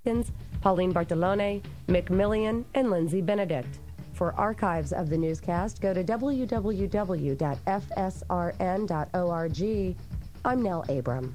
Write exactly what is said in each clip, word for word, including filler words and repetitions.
Watkins, Pauline Bartolone, Mick Millian, and Lindsay Benedict. For archives of the newscast, go to w w w dot f s r n dot org. I'm Nell Abram.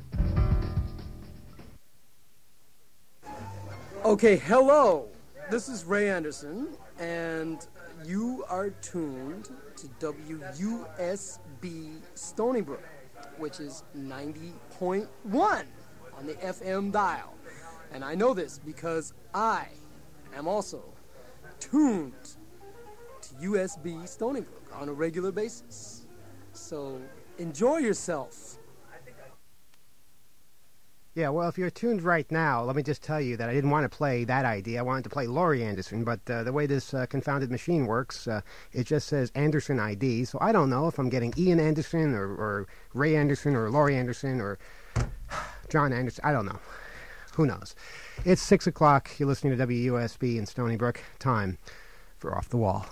Okay, hello. This is Ray Anderson, and you are tuned to W U S B Stony Brook, which is ninety point one on the F M dial. And I know this because I am also tuned to U S B Stony Brook on a regular basis. So enjoy yourself. Yeah, well, if you're tuned right now, let me just tell you that I didn't want to play that idea. I wanted to play Laurie Anderson, but uh, the way this uh, confounded machine works, uh, it just says Anderson I D, so I don't know if I'm getting Ian Anderson or, or Ray Anderson or Laurie Anderson or John Anderson. I don't know. Who knows? It's six o'clock. You're listening to W U S B in Stony Brook. Time for Off the Wall.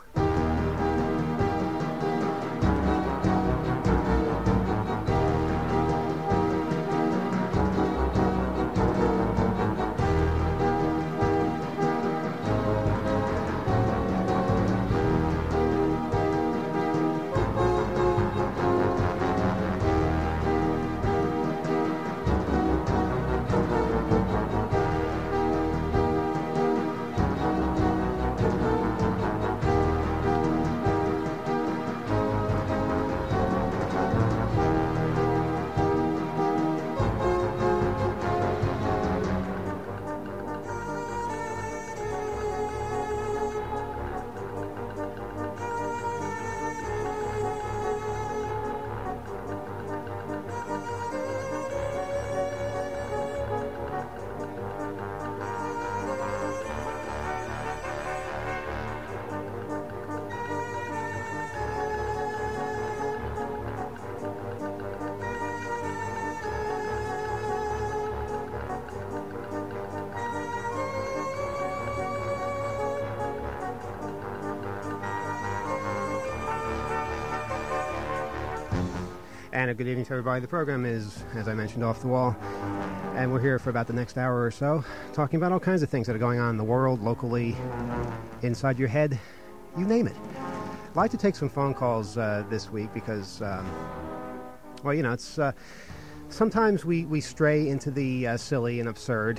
And a good evening to everybody. The program is, as I mentioned, Off the Wall. And we're here for about the next hour or so, talking about all kinds of things that are going on in the world, locally, inside your head, you name it. I'd like to take some phone calls uh, this week because, um, well, you know, it's uh, sometimes we, we stray into the uh, silly and absurd.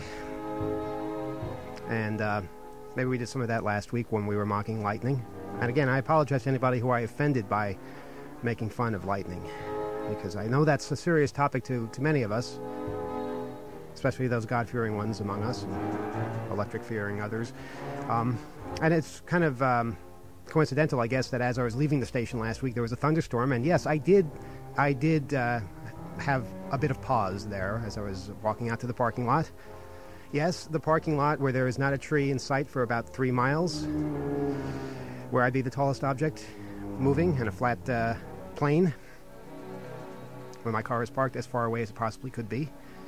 And uh, maybe we did some of that last week when we were mocking lightning. And again, I apologize to anybody who I offended by making fun of lightning, because I know that's a serious topic to, to many of us, especially those God-fearing ones among us, and electric-fearing others. Um, and it's kind of um, coincidental, I guess, that as I was leaving the station last week, there was a thunderstorm, and yes, I did, I did uh, have a bit of pause there as I was walking out to the parking lot. Yes, the parking lot where there is not a tree in sight for about three miles, where I'd be the tallest object moving in a flat uh, plane, where my car is parked as far away as it possibly could be.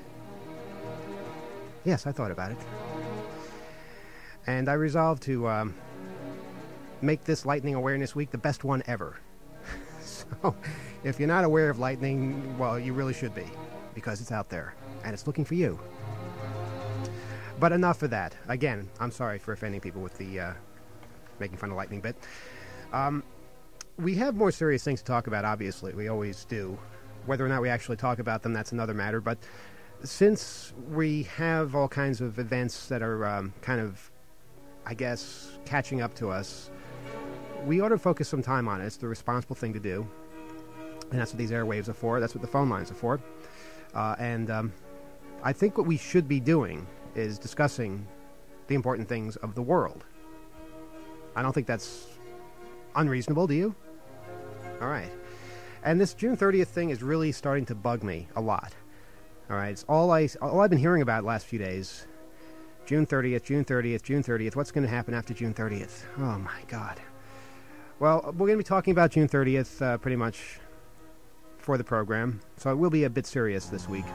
Yes, I thought about it. And I resolved to um, make this Lightning Awareness Week the best one ever. So, if you're not aware of lightning, well, you really should be, because it's out there, and it's looking for you. But enough of that. Again, I'm sorry for offending people with the uh, making fun of lightning bit. Um, we have more serious things to talk about, obviously. We always do. Whether or not we actually talk about them, that's another matter. But since we have all kinds of events that are um, kind of, I guess, catching up to us, we ought to focus some time on it. It's the responsible thing to do. And that's what these airwaves are for. That's what the phone lines are for. Uh, and um, I think what we should be doing is discussing the important things of the world. I don't think that's unreasonable, do you? All right. And this June thirtieth thing is really starting to bug me a lot. All right, it's all, I, all I've been hearing about the last few days. June thirtieth, June thirtieth, June thirtieth. What's going to happen after June thirtieth? Oh, my God. Well, we're going to be talking about June thirtieth uh, pretty much for the program, so it will be a bit serious this week.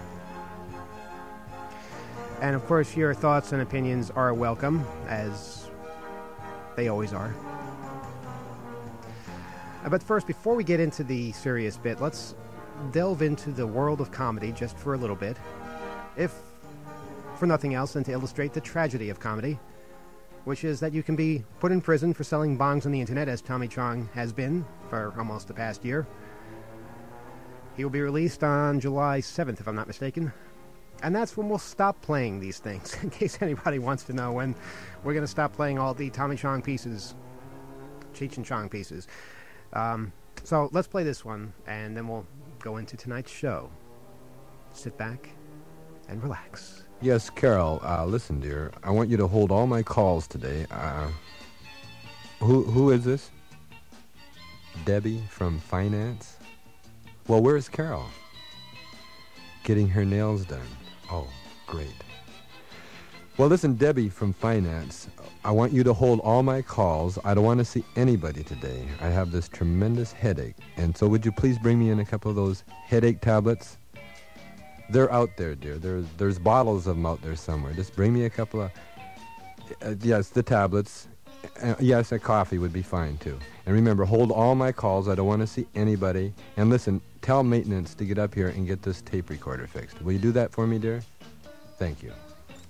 And, of course, your thoughts and opinions are welcome, as they always are. But first, before we get into the serious bit, let's delve into the world of comedy just for a little bit. If for nothing else than to illustrate the tragedy of comedy, which is that you can be put in prison for selling bongs on the internet, as Tommy Chong has been for almost the past year. He will be released on July seventh, if I'm not mistaken. And that's when we'll stop playing these things, in case anybody wants to know when we're going to stop playing all the Tommy Chong pieces, Cheech and Chong pieces. Um, so let's play this one, and then we'll go into tonight's show. Sit back and relax. Yes, Carol, uh, listen, dear. I want you to hold all my calls today. Uh, who Who is this? Debbie from Finance? Well, where's Carol? Getting her nails done. Oh, great. Well, listen, Debbie from Finance, I want you to hold all my calls. I don't want to see anybody today. I have this tremendous headache. And so would you please bring me in a couple of those headache tablets? They're out there, dear. There's, there's bottles of them out there somewhere. Just bring me a couple of... Uh, yes, the tablets. Uh, yes, a coffee would be fine, too. And remember, hold all my calls. I don't want to see anybody. And listen, tell maintenance to get up here and get this tape recorder fixed. Will you do that for me, dear? Thank you.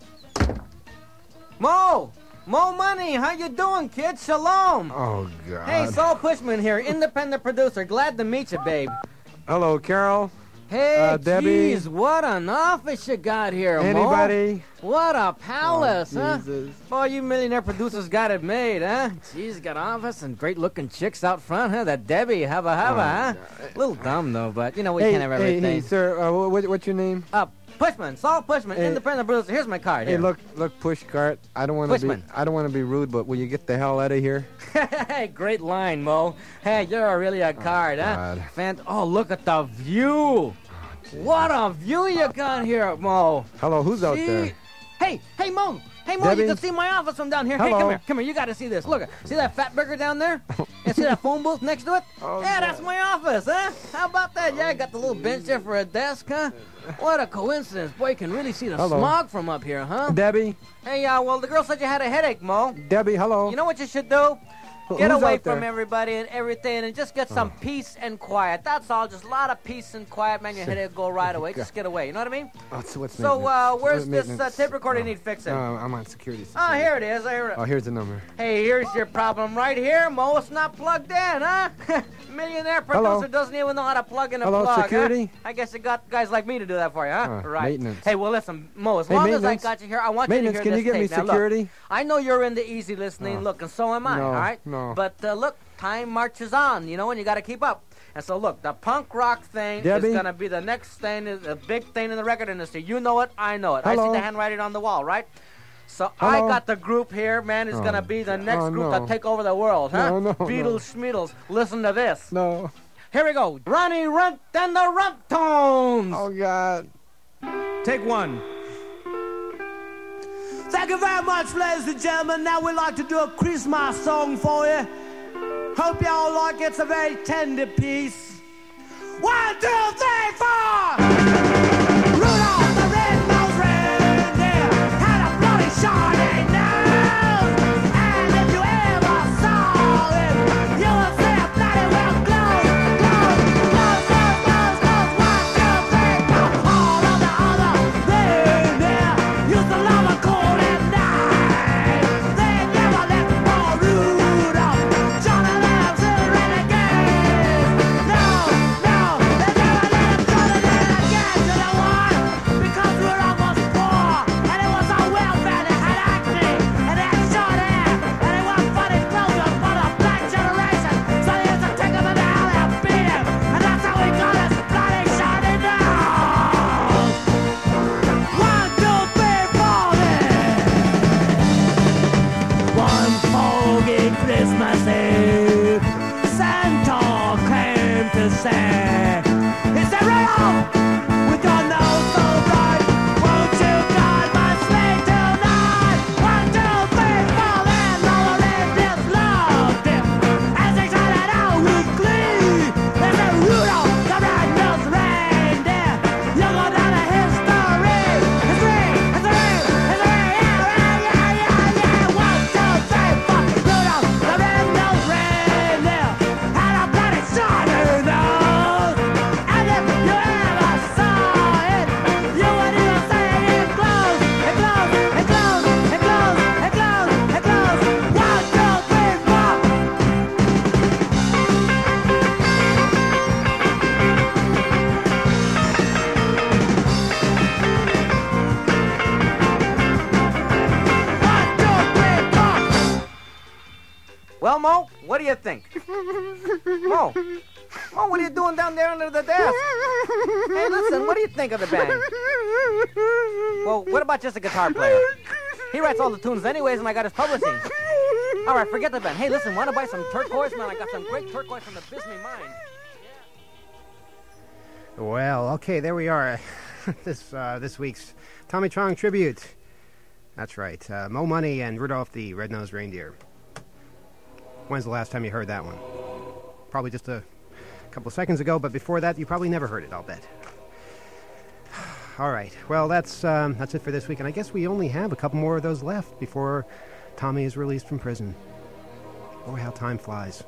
Mo! Mo Money! How you doing, kid? Shalom! Oh, God. Hey, Saul Pushman here, independent producer. Glad to meet you, babe. Hello, Carol. Hey, Uh, Debbie? geez, what an office you got here, Mo. Anybody? What a palace, Oh, huh? Jesus. Boy, you millionaire producers got it made, huh? Jeez, got office and great-looking chicks out front, huh? That Debbie, hubba hubba, huh? A little dumb, though, but, you know, we Hey, can't have hey, everything. hey, sir, uh, what, what's your name? Uh, Pushman, Saul Pushman, Hey. independent producer. Here's my card Hey, here. look, look, push cart. I don't want to be, Pushman. I don't want to be rude, but will you get the hell out of here? Hey, great line, Mo. Hey, you're really a card, huh? God. Fant- oh, look at the view. What a view you got here, Mo. Hello, who's out Gee. there? Hey, hey, Mo. Hey, Mo, Debbie? you can see my office from down here. Hey, Hello. come here. Come here. You got to see this. Look, see that fat burger down there? And see that phone booth next to it? Oh, yeah, God. that's my office, huh? How about that? Yeah, I got the little bench there for a desk, huh? What a coincidence. Boy, you can really see the Hello. smog from up here, huh? Debbie? Hey, uh, well, the girl said you had a headache, Mo. Debbie, hello. You know what you should do? Wh- Get who's away out there? from everybody and everything and just get some peace and quiet. That's all. Just a lot of peace and quiet, man. Your headache will go right away. Just get away. You know what I mean? What's, what's So, maintenance? uh, where's What this uh, maintenance? tape recorder you Oh. need fixing? Uh, I'm on security. Oh, security. here it is. Here. Oh, here's the number. Hey, here's your problem right here, Mo. It's not plugged in, huh? Millionaire producer Hello? doesn't even know how to plug in a Hello, plug. huh? security? I guess you got guys like me to do that for you, huh? Uh, right. maintenance. Hey, well, listen, Mo. As Hey, long as I maintenance? got you here, I want Maintenance, you to can hear you this get me tape. Now, security? look, I know you're into easy listening. Oh. Look, and so am I. No, all right. no. But uh, look, time marches on. You know, and you got to keep up. And so, look, the punk rock thing Debbie? is going to be the next thing, the big thing in the record industry. You know it, I know it. I Hello? see the handwriting on the wall, right? So I Hello? got the group here, man. It's Oh, going to be the next oh, group no. to take over the world, huh? No, no, Beatles, Schmeedles. Listen to this. No. Here we go. Ronnie Runt and the Runt Tones. Oh, God. Take one. Thank you very much, ladies and gentlemen. Now we'd like to do a Christmas song for you. Hope y'all like it. It's a very tender piece. One, two, three, four! Rudolph the red-nosed reindeer had a bloody shiny nose. And if you ever saw him, you would say a bloody well close, close, close, close, close, close. One, two, three, four. All of the other reindeer used to love a cold at night. They never let poor Rudolph join the lives of the renegades. No, no, they never let him join the renegades. You know why? Because Rudolph was poor, and it was on welfare. They had acne, and they had short hair, and they wore funny clothes for the black generation. So they used to take him in the alley and beat him, and that's how we got his bloody shiny nose. One, two, three, four, then. One foggy Christmas Eve, Santa came to say, he said, Rudolph, with your nose so bright, won't you guide my sleigh tonight? One, two, three, four, then all the reindeers loved him as they shouted out with glee. They said, Rudolph, the red-nosed reindeer, you'll go down to history. History, history, history, yeah, yeah, yeah, yeah, yeah. One, two, three, four, Rudolph, the red-nosed reindeer had a bloody shiny nose. And if you ever Mo? What do you think? Mo? Mo, what are you doing down there under the desk? Hey, listen, what do you think of the band? Well, what about just a guitar player? He writes all the tunes anyways, and I got his publishing. All right, forget the band. Hey, listen, want to buy some turquoise? Man, I got some great turquoise from the Bisbee mine. Well, okay, there we are. this uh, this week's Tommy Chong tribute. That's right, uh, Mo Money and Rudolph the Red-Nosed Reindeer. When's the last time you heard that one? Probably just a couple of seconds ago, but before that, you probably never heard it, I'll bet. All right, well, that's um, that's it for this week, and I guess we only have a couple more of those left before Tommy is released from prison. Boy, how time flies.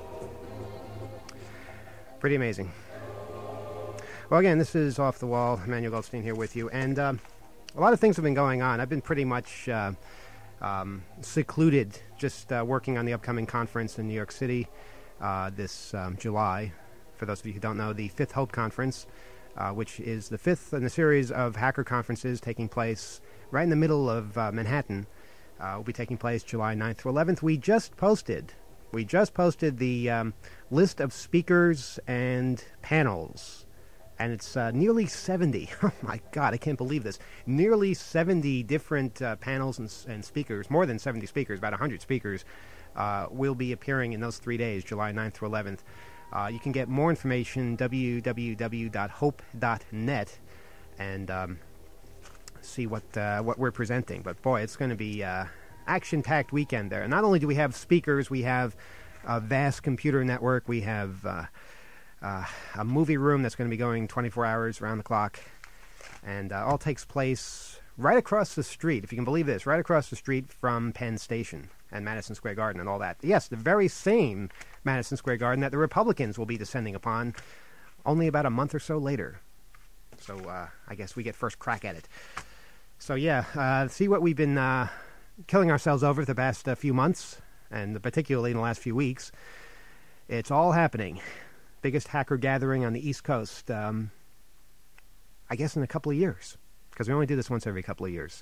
Pretty amazing. Well, again, this is Off the Wall. Emmanuel Goldstein here with you, and um, a lot of things have been going on. I've been pretty much uh, um, secluded, just uh, working on the upcoming conference in New York City uh, this um, July. For those of you who don't know, the Fifth Hope Conference, uh, which is the fifth in a series of hacker conferences taking place right in the middle of uh, Manhattan, uh, will be taking place July ninth through eleventh. We just posted, we just posted the um, list of speakers and panels. And it's uh, nearly seventy. Oh, my God, I can't believe this. Nearly seventy different uh, panels and, and speakers, more than seventy speakers, about one hundred speakers, uh, will be appearing in those three days, July ninth through eleventh. Uh, you can get more information, w w w dot hope dot net, and um, see what uh, what we're presenting. But, boy, it's going to be uh, action-packed weekend there. And not only do we have speakers, we have a vast computer network, we have... Uh, Uh, a movie room that's going to be going twenty-four hours around the clock, and uh, all takes place right across the street, if you can believe this, right across the street from Penn Station and Madison Square Garden and all that. Yes, the very same Madison Square Garden that the Republicans will be descending upon only about a month or so later. So uh, I guess we get first crack at it. So yeah, uh, see what we've been uh, killing ourselves over the past uh, few months, and particularly in the last few weeks. It's all happening. Biggest hacker gathering on the East Coast, um, I guess in a couple of years, because we only do this once every couple of years.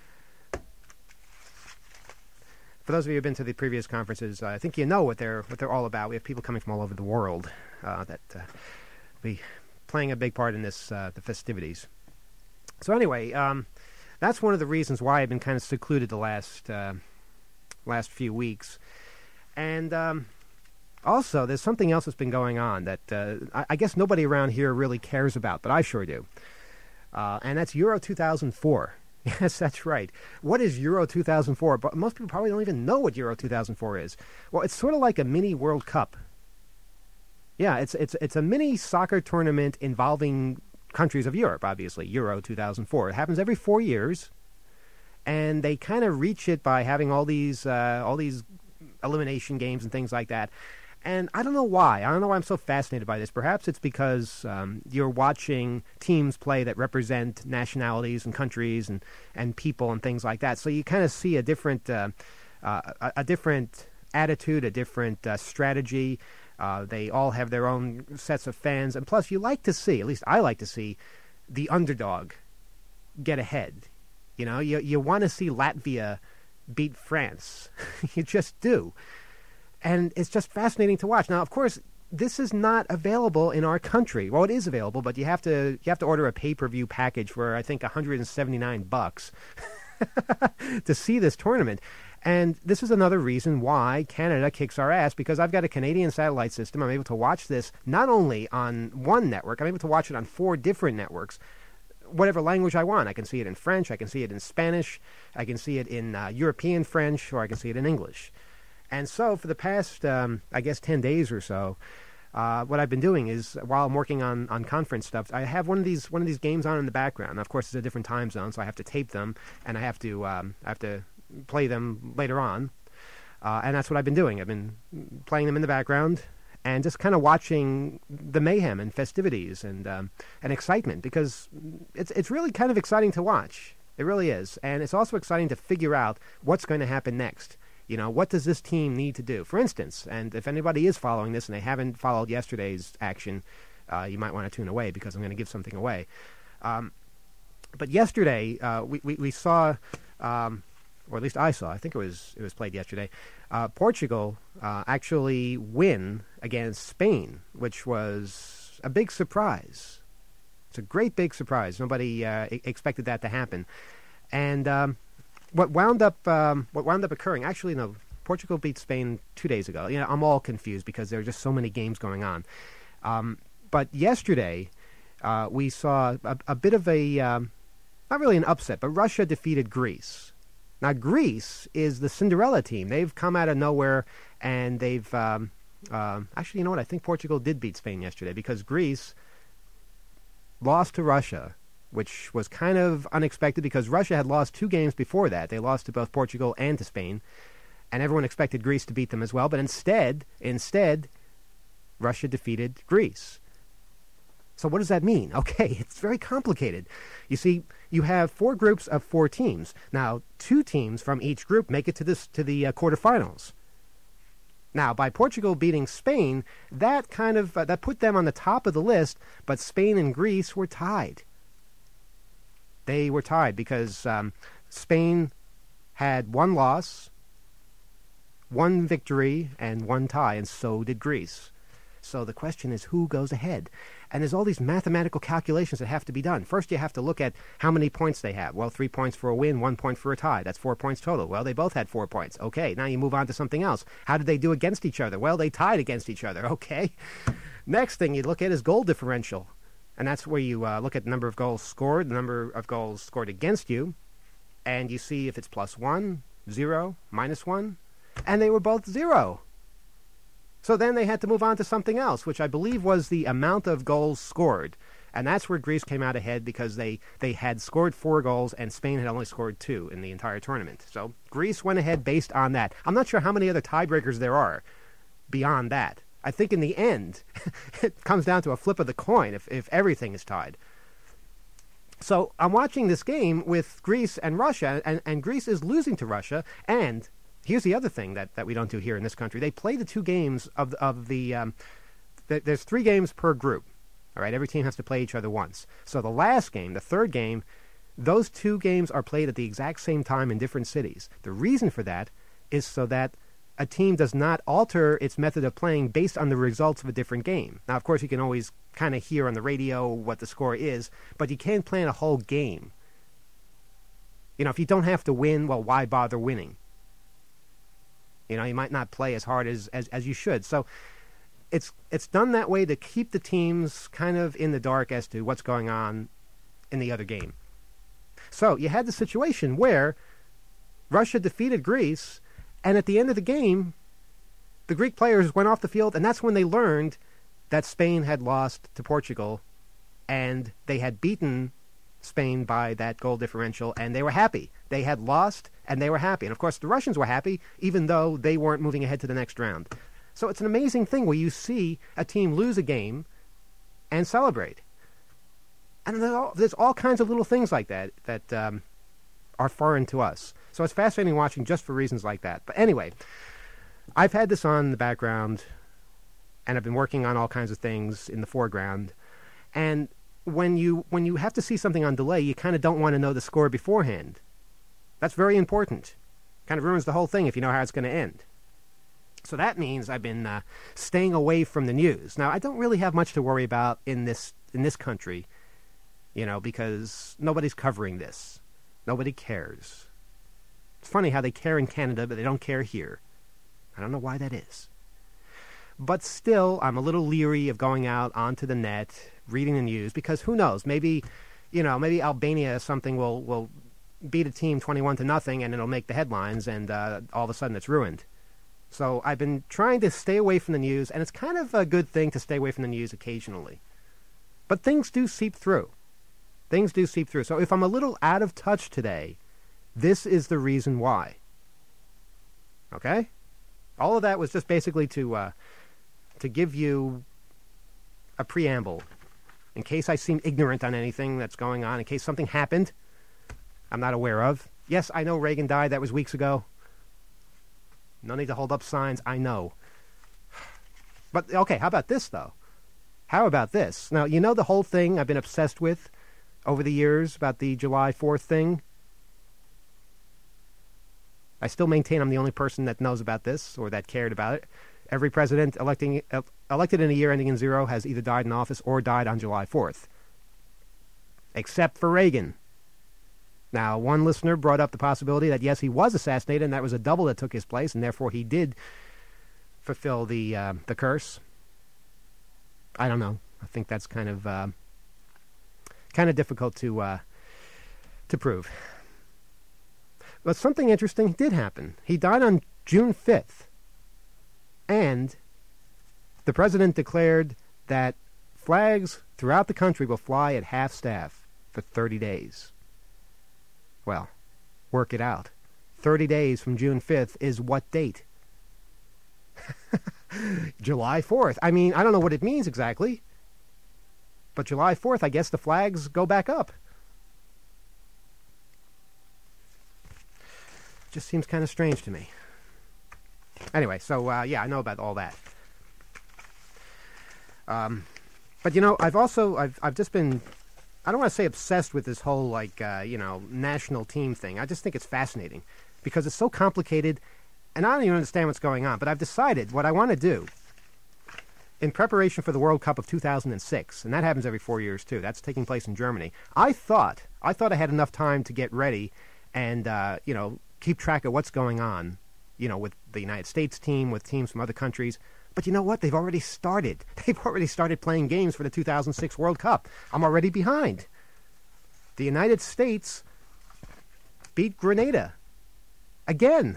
For those of you who have been to the previous conferences, uh, I think you know what they're what they're all about. We have people coming from all over the world uh, that uh, be playing a big part in this uh, the festivities. So anyway, um, that's one of the reasons why I've been kind of secluded the last uh, last few weeks, and. Um, Also, there's something else that's been going on that uh, I, I guess nobody around here really cares about, but I sure do. Uh, and that's Euro two thousand four. Yes, that's right. What is Euro two thousand four? But most people probably don't even know what Euro two thousand four is. Well, it's sort of like a mini World Cup. Yeah, it's it's it's a mini soccer tournament involving countries of Europe, obviously, Euro two thousand four. It happens every four years, and they kind of reach it by having all these uh, all these elimination games and things like that. And I don't know why. I don't know why I'm so fascinated by this. Perhaps it's because um, you're watching teams play that represent nationalities and countries and, and people and things like that. So you kind of see a different uh, uh, a, a different attitude, a different uh, strategy. Uh, they all have their own sets of fans. And plus, you like to see, at least I like to see, the underdog get ahead. You know, you, you want to see Latvia beat France. You just do. And it's just fascinating to watch. Now, of course, this is not available in our country. Well, it is available, but you have to you have to order a pay-per-view package for, I think, one hundred seventy-nine bucks to see this tournament. And this is another reason why Canada kicks our ass, because I've got a Canadian satellite system. I'm able to watch this not only on one network, I'm able to watch it on four different networks, whatever language I want. I can see it in French, I can see it in Spanish, I can see it in uh, European French, or I can see it in English. And so for the past, um, I guess, ten days or so, uh, what I've been doing is, while I'm working on, on conference stuff, I have one of these one of these games on in the background. Now, of course, it's a different time zone, so I have to tape them, and I have to um, I have to play them later on. Uh, and that's what I've been doing. I've been playing them in the background and just kind of watching the mayhem and festivities and um, and excitement, because it's it's really kind of exciting to watch. It really is. And it's also exciting to figure out what's going to happen next. You know, what does this team need to do? For instance, and if anybody is following this and they haven't followed yesterday's action, uh, you might want to tune away, because I'm going to give something away. Um, but yesterday, uh, we, we, we saw um, or at least I saw, I think it was it was played yesterday, uh, Portugal uh, actually win against Spain, which was a big surprise. It's a great big surprise. Nobody uh, e- expected that to happen. And um, what wound up um, what wound up occurring, actually, no, Portugal beat Spain two days ago. You know, I'm all confused because there are just so many games going on. Um, but yesterday, uh, we saw a, a bit of a, um, not really an upset, but Russia defeated Greece. Now, Greece is the Cinderella team. They've come out of nowhere, and they've... Um, uh, actually, you know what? I think Portugal did beat Spain yesterday because Greece lost to Russia, which was kind of unexpected because Russia had lost two games before that. They lost to both Portugal and to Spain, and everyone expected Greece to beat them as well. But instead, instead, Russia defeated Greece. So what does that mean? Okay, it's very complicated. You see, you have four groups of four teams. Now, two teams from each group make it to this to the uh, quarterfinals. Now, by Portugal beating Spain, that kind of uh, that put them on the top of the list, but Spain and Greece were tied. They were tied because um, Spain had one loss, one victory, and one tie, and so did Greece. So the question is, who goes ahead? And there's all these mathematical calculations that have to be done. First, you have to look at how many points they have. Well, three points for a win, one point for a tie. That's four points total. Well, they both had four points. Okay, now you move on to something else. How did they do against each other? Well, they tied against each other. Okay. Next thing you look at is goal differential. And that's where you uh, look at the number of goals scored, the number of goals scored against you, and you see if it's plus one, zero, minus one, and they were both zero. So then they had to move on to something else, which I believe was the amount of goals scored. And that's where Greece came out ahead because they, they had scored four goals and Spain had only scored two in the entire tournament. So Greece went ahead based on that. I'm not sure how many other tiebreakers there are beyond that. I think in the end, it comes down to a flip of the coin if, if everything is tied. So I'm watching this game with Greece and Russia, and, and Greece is losing to Russia, and here's the other thing that, that we don't do here in this country. They play the two games of, of the... Um, th- there's three games per group. All right, every team has to play each other once. So the last game, the third game, those two games are played at the exact same time in different cities. The reason for that is so that a team does not alter its method of playing based on the results of a different game. Now, of course, you can always kind of hear on the radio what the score is, but you can't plan a whole game. You know, if you don't have to win, well, why bother winning? You know, you might not play as hard as, as, as you should. So it's it's done that way to keep the teams kind of in the dark as to what's going on in the other game. So you had the situation where Russia defeated Greece, and at the end of the game, the Greek players went off the field, and that's when they learned that Spain had lost to Portugal, and they had beaten Spain by that goal differential, and they were happy. They had lost, and they were happy. And, of course, the Russians were happy, even though they weren't moving ahead to the next round. So it's an amazing thing where you see a team lose a game and celebrate. And there's all, there's all kinds of little things like that that um, are foreign to us. So it's fascinating watching just for reasons like that. But anyway, I've had this on in the background, and I've been working on all kinds of things in the foreground. And when you when you have to see something on delay, you kind of don't want to know the score beforehand. That's very important. Kind of ruins the whole thing if you know how it's going to end. So that means I've been uh, staying away from the news. Now, I don't really have much to worry about in this in this country, you know, because nobody's covering this. Nobody cares. It's funny how they care in Canada, but they don't care here. I don't know why that is. But still, I'm a little leery of going out onto the net, reading the news, because who knows? Maybe, you know, maybe Albania or something will, will beat a team twenty-one to nothing, and it'll make the headlines, and uh, all of a sudden it's ruined. So I've been trying to stay away from the news, and it's kind of a good thing to stay away from the news occasionally. But things do seep through. Things do seep through. So if I'm a little out of touch today, this is the reason why. Okay? All of that was just basically to uh, to give you a preamble in case I seem ignorant on anything that's going on, in case something happened I'm not aware of. Yes, I know Reagan died. That was weeks ago. No need to hold up signs. I know. But, okay, how about this, though? How about this? Now, you know the whole thing I've been obsessed with over the years about the July fourth thing? I still maintain I'm the only person that knows about this or that cared about it. Every president electing, uh, elected in a year ending in zero has either died in office or died on July fourth. Except for Reagan. Now, one listener brought up the possibility that, yes, he was assassinated, and that was a double that took his place, and therefore he did fulfill the uh, the curse. I don't know. I think that's kind of uh, kind of difficult to uh, to prove. But something interesting did happen. He died on June fifth, and the president declared that flags throughout the country will fly at half-staff for thirty days. Well, work it out. thirty days from June fifth is what date? July fourth. I mean, I don't know what it means exactly. But July fourth, I guess the flags go back up. Just seems kind of strange to me. Anyway, so, uh, yeah, I know about all that. Um, but, you know, I've also, I've, I've just been... I don't want to say obsessed with this whole, like, uh, you know, national team thing. I just think it's fascinating because it's so complicated, and I don't even understand what's going on. But I've decided what I want to do in preparation for the World Cup of two thousand six, and that happens every four years, too. That's taking place in Germany. I thought, I thought I had enough time to get ready and, uh, you know, keep track of what's going on, you know, with the United States team, with teams from other countries. But you know what? They've already started. They've already started playing games for the two thousand six World Cup. I'm already behind. The United States beat Grenada. Again.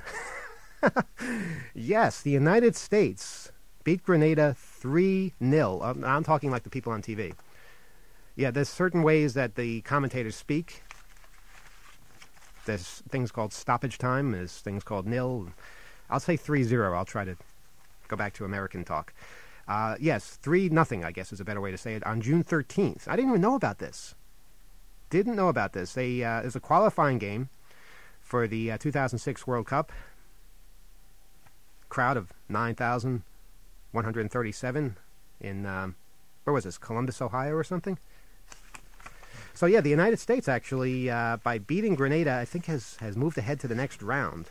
Yes, the United States beat Grenada three nil. I'm, I'm talking like the people on T V. Yeah, there's certain ways that the commentators speak. There's things called stoppage time. There's things called nil. I'll say three zero. I'll try to go back to American talk. Uh, yes, three nothing, I guess is a better way to say it, on June thirteenth. I didn't even know about this. Didn't know about this. They, uh, it was a qualifying game for the uh, two thousand six World Cup. Crowd of nine thousand one hundred thirty-seven in, um, where was this, Columbus, Ohio or something? So yeah, the United States actually, uh, by beating Grenada, I think has, has moved ahead to the next round.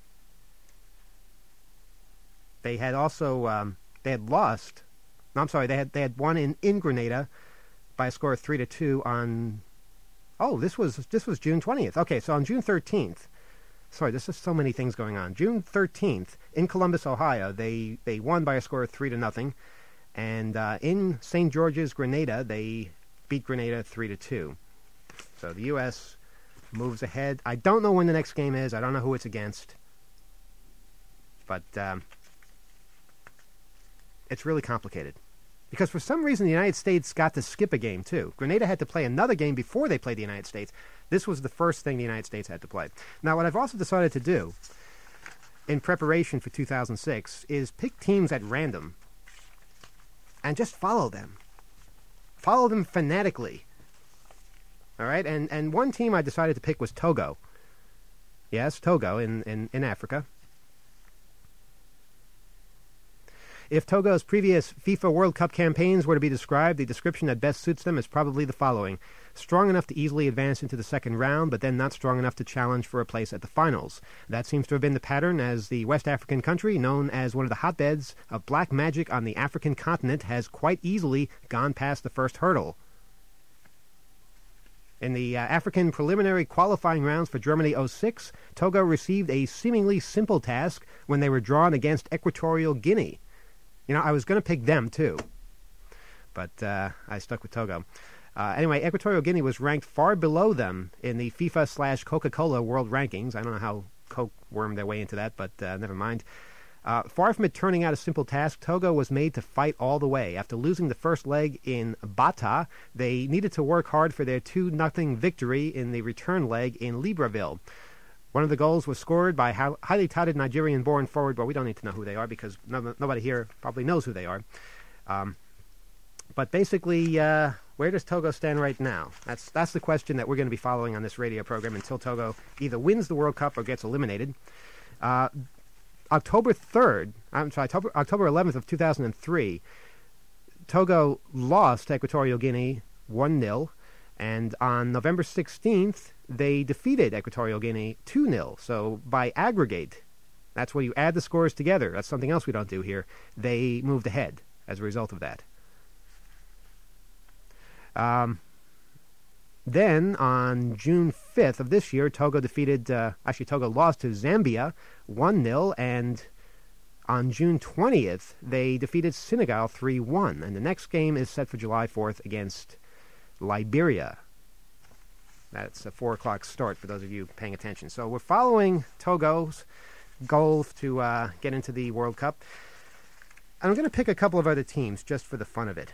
They had also, um, they had lost, no, I'm sorry, they had they had won in, in Grenada by a score of three to two on, oh, this was, this was June twentieth. Okay, so on June thirteenth, sorry, there's just so many things going on. June thirteenth, in Columbus, Ohio, they, they won by a score of three to nothing. And uh, in Saint George's, Grenada, they beat Grenada three to two. So the U S moves ahead. I don't know when the next game is. I don't know who it's against. But, um... it's really complicated. Because for some reason the United States got to skip a game too. Grenada had to play another game before they played the United States. This was the first thing the United States had to play. Now what I've also decided to do in preparation for two thousand six is pick teams at random and just follow them. Follow them fanatically. All right? And and one team I decided to pick was Togo. Yes, Togo in, in, in Africa. If Togo's previous FIFA World Cup campaigns were to be described, the description that best suits them is probably the following. Strong enough to easily advance into the second round, but then not strong enough to challenge for a place at the finals. That seems to have been the pattern, as the West African country, known as one of the hotbeds of black magic on the African continent, has quite easily gone past the first hurdle. In the uh, African preliminary qualifying rounds for Germany oh six, Togo received a seemingly simple task when they were drawn against Equatorial Guinea. You know, I was going to pick them, too. But uh, I stuck with Togo. Uh, anyway, Equatorial Guinea was ranked far below them in the FIFA slash Coca-Cola World Rankings. I don't know how Coke wormed their way into that, but uh, never mind. Uh, far from it turning out a simple task, Togo was made to fight all the way. After losing the first leg in Bata, they needed to work hard for their two nothing victory in the return leg in Libreville. One of the goals was scored by a highly touted Nigerian-born forward. Well, we don't need to know who they are because no, nobody here probably knows who they are. Um, but basically, uh, where does Togo stand right now? That's that's the question that we're going to be following on this radio program until Togo either wins the World Cup or gets eliminated. Uh, October third, I'm sorry, October, October eleventh of two thousand three, Togo lost to Equatorial Guinea one nil. And on November sixteenth, they defeated Equatorial Guinea two nil. So by aggregate, that's where you add the scores together. That's something else we don't do here. They moved ahead as a result of that. Um, then, on June fifth of this year, Togo defeated, uh, actually Togo lost to Zambia one nil, and on June twentieth, they defeated Senegal three one. And the next game is set for July fourth against Liberia. That's a four o'clock start for those of you paying attention. So we're following Togo's goal to uh, get into the World Cup. I'm going to pick a couple of other teams just for the fun of it.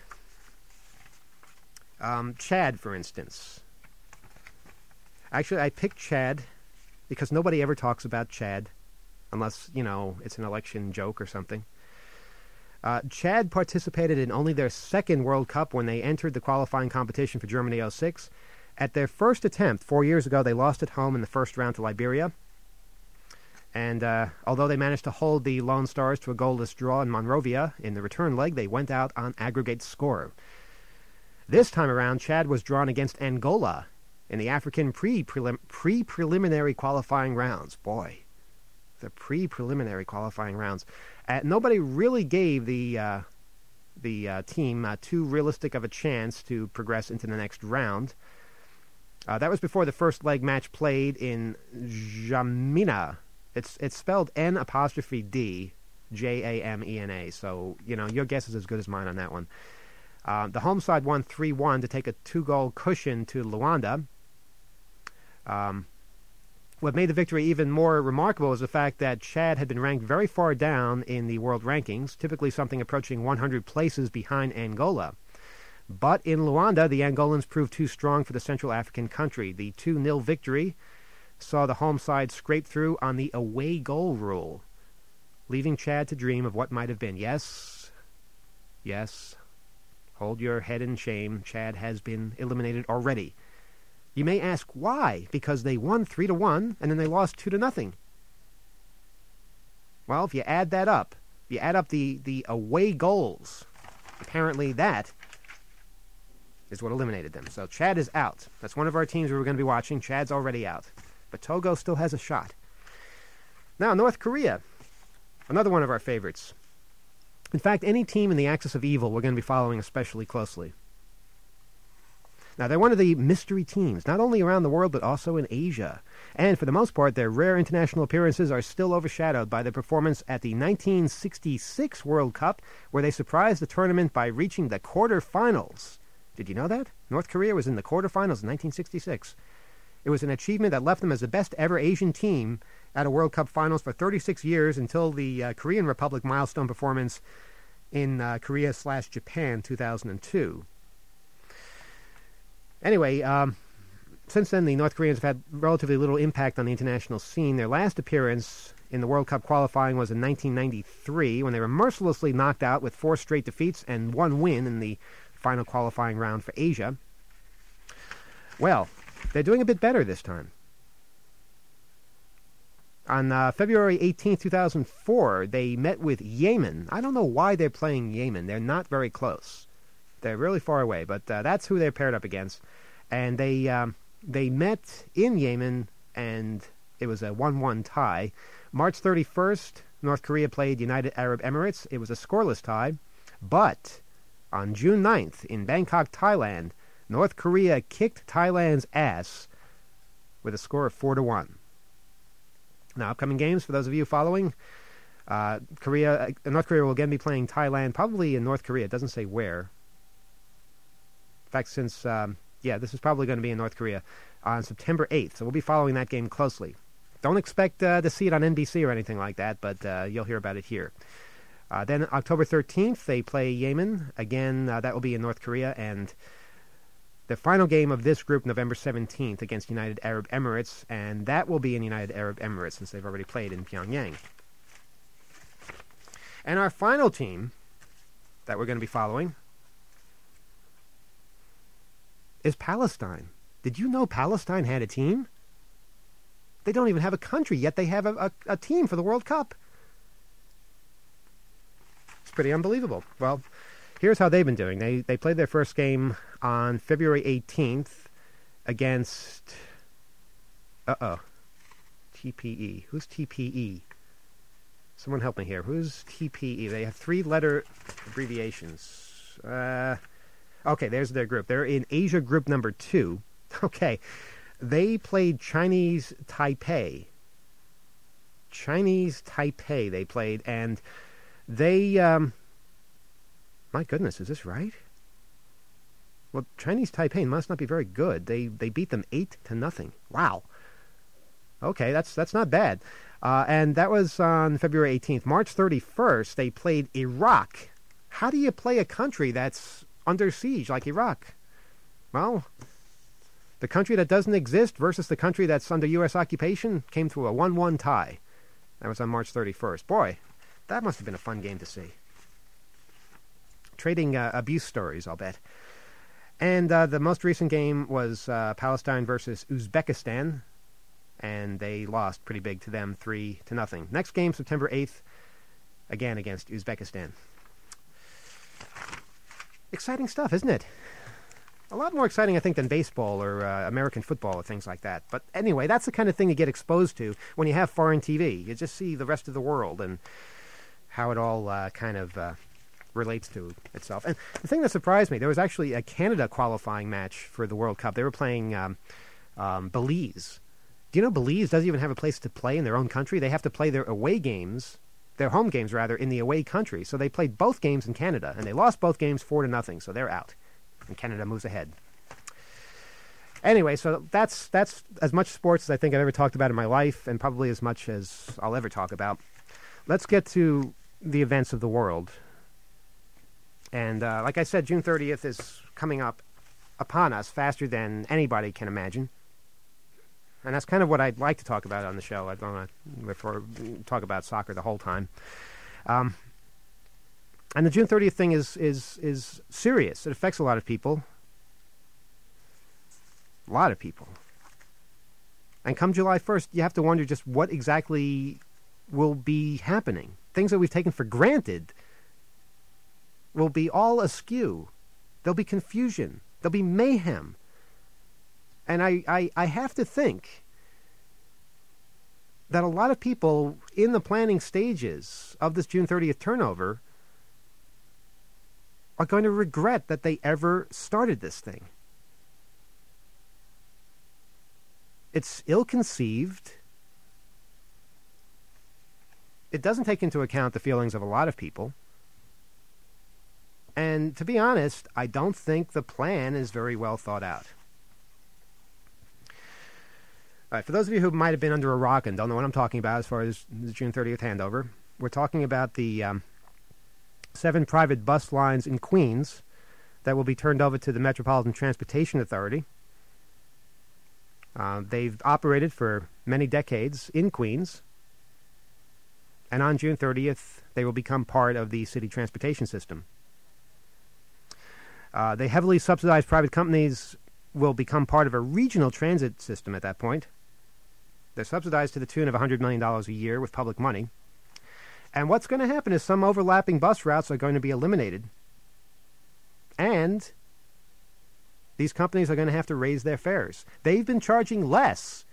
Um, Chad, for instance. Actually, I picked Chad because nobody ever talks about Chad unless, you know, it's an election joke or something. Uh, Chad participated in only their second World Cup when they entered the qualifying competition for Germany oh six. At their first attempt, four years ago, they lost at home in the first round to Liberia. And uh, although they managed to hold the Lone Stars to a goalless draw in Monrovia in the return leg, they went out on aggregate score. This time around, Chad was drawn against Angola in the African pre-prelim- pre-preliminary qualifying rounds. Boy, the pre-preliminary qualifying rounds. Uh, nobody really gave the uh, the uh, team uh, too realistic of a chance to progress into the next round. Uh, that was before the first leg match played in N'Djamena. It's it's spelled N apostrophe D, J A M E N A. So, you know, your guess is as good as mine on that one. Uh, the home side won three one to take a two-goal cushion to Luanda. Um, what made the victory even more remarkable was the fact that Chad had been ranked very far down in the world rankings, typically something approaching one hundred places behind Angola. But in Luanda, the Angolans proved too strong for the Central African country. The two nil victory saw the home side scrape through on the away goal rule, leaving Chad to dream of what might have been. Yes, yes, hold your head in shame. Chad has been eliminated already. You may ask why? Because they won three to one and then they lost two to nothing. Well, if you add that up, you add up the, the away goals, apparently that is what eliminated them. So Chad is out. That's one of our teams we were going to be watching. Chad's already out. But Togo still has a shot. Now, North Korea, another one of our favorites. In fact, any team in the axis of evil we're going to be following especially closely. Now, they're one of the mystery teams, not only around the world, but also in Asia. And for the most part, their rare international appearances are still overshadowed by their performance at the nineteen sixty-six World Cup, where they surprised the tournament by reaching the quarterfinals. Did you know that? North Korea was in the quarterfinals in nineteen sixty-six. It was an achievement that left them as the best ever Asian team at a World Cup finals for thirty-six years until the uh, Korean Republic milestone performance in uh, Korea slash Japan two thousand two. Anyway, um, since then the North Koreans have had relatively little impact on the international scene. Their last appearance in the World Cup qualifying was in nineteen ninety-three when they were mercilessly knocked out with four straight defeats and one win in the final qualifying round for Asia. Well, they're doing a bit better this time. On uh, February eighteenth, two thousand four, they met with Yemen. I don't know why they're playing Yemen. They're not very close. They're really far away, but uh, that's who they're paired up against. And they um, they met in Yemen, and it was a one one tie. March thirty-first, North Korea played United Arab Emirates. It was a scoreless tie. But on June ninth, in Bangkok, Thailand, North Korea kicked Thailand's ass with a score of four to one. Now, upcoming games, for those of you following, uh, Korea, uh, North Korea will again be playing Thailand, probably in North Korea. It doesn't say where. In fact, since, um, yeah, this is probably going to be in North Korea on September eighth, so we'll be following that game closely. Don't expect uh, to see it on N B C or anything like that, but uh, you'll hear about it here. Uh, then October thirteenth, they play Yemen. Again, uh, that will be in North Korea, and the final game of this group, November seventeenth, against United Arab Emirates, and that will be in United Arab Emirates since they've already played in Pyongyang. And our final team that we're going to be following is Palestine. Did you know Palestine had a team? They don't even have a country, yet they have a, a, a team for the World Cup. It's pretty unbelievable. Well, here's how they've been doing. They they played their first game on February eighteenth against Uh-oh. T P E. Who's T P E? Someone help me here. Who's T P E? They have three-letter abbreviations. Uh, okay, there's their group. They're in Asia group number two. Okay. They played Chinese Taipei. Chinese Taipei they played, and they... Um, my goodness, is this right? Well, Chinese Taipei must not be very good. They they beat them eight to nothing. Wow. Okay, that's that's not bad. Uh, and that was on February eighteenth. March thirty-first, they played Iraq. How do you play a country that's under siege like Iraq? Well, the country that doesn't exist versus the country that's under U S occupation came to a one one tie. That was on March thirty-first. Boy, that must have been a fun game to see. Trading uh, abuse stories, I'll bet. And uh, the most recent game was uh, Palestine versus Uzbekistan, and they lost pretty big to them, three to nothing. Next game, September eighth, again against Uzbekistan. Exciting stuff, isn't it? A lot more exciting, I think, than baseball or uh, American football or things like that. But anyway, that's the kind of thing you get exposed to when you have foreign T V. You just see the rest of the world and how it all uh, kind of... Uh, relates to itself. And the thing that surprised me, there was actually a Canada qualifying match for the World Cup. They were playing um, um, Belize. Do you know Belize doesn't even have a place to play in their own country? They have to play their away games, their home games rather, in the away country. So they played both games in Canada, and they lost both games four to nothing. So they're out, and Canada moves ahead. Anyway, so that's that's as much sports as I think I've ever talked about in my life, and probably as much as I'll ever talk about. Let's get to the events of the world. And uh, like I said, June thirtieth is coming up upon us faster than anybody can imagine. And that's kind of what I'd like to talk about on the show. I don't want to talk about soccer the whole time. Um, and the June thirtieth thing is, is, is serious. It affects a lot of people. A lot of people. And come July first, you have to wonder just what exactly will be happening. Things that we've taken for granted will be all askew. There'll be confusion. There'll be mayhem. And I, I, I have to think that a lot of people in the planning stages of this June thirtieth turnover are going to regret that they ever started this thing. It's ill-conceived. It doesn't take into account the feelings of a lot of people. And to be honest, I don't think the plan is very well thought out. All right, for those of you who might have been under a rock and don't know what I'm talking about as far as the June thirtieth handover, we're talking about the um, seven private bus lines in Queens that will be turned over to the Metropolitan Transportation Authority. Uh, they've operated for many decades in Queens, and on June thirtieth, they will become part of the city transportation system. Uh, the heavily subsidized private companies will become part of a regional transit system at that point. They're subsidized to the tune of one hundred million dollars a year with public money. And what's going to happen is some overlapping bus routes are going to be eliminated. And these companies are going to have to raise their fares. They've been charging less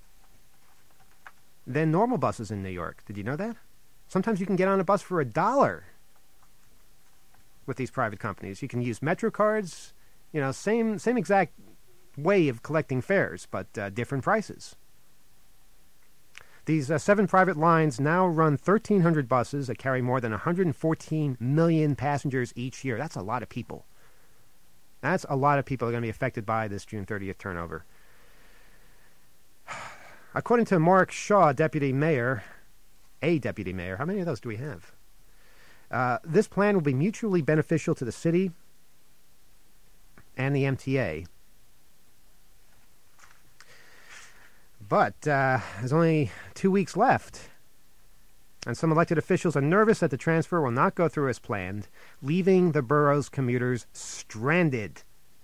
than normal buses in New York. Did you know that? Sometimes you can get on a bus for a dollar with these private companies. You can use Metro cards, you know, same same exact way of collecting fares, but uh, different prices. These uh, seven private lines now run thirteen hundred buses that carry more than one hundred fourteen million passengers each year. That's a lot of people. That's a lot of people are going to be affected by this June thirtieth turnover. According to Mark Shaw, deputy mayor, a deputy mayor, how many of those do we have? Uh, this plan will be mutually beneficial to the city and the M T A. But uh, there's only two weeks left, and some elected officials are nervous that the transfer will not go through as planned, leaving the borough's commuters stranded.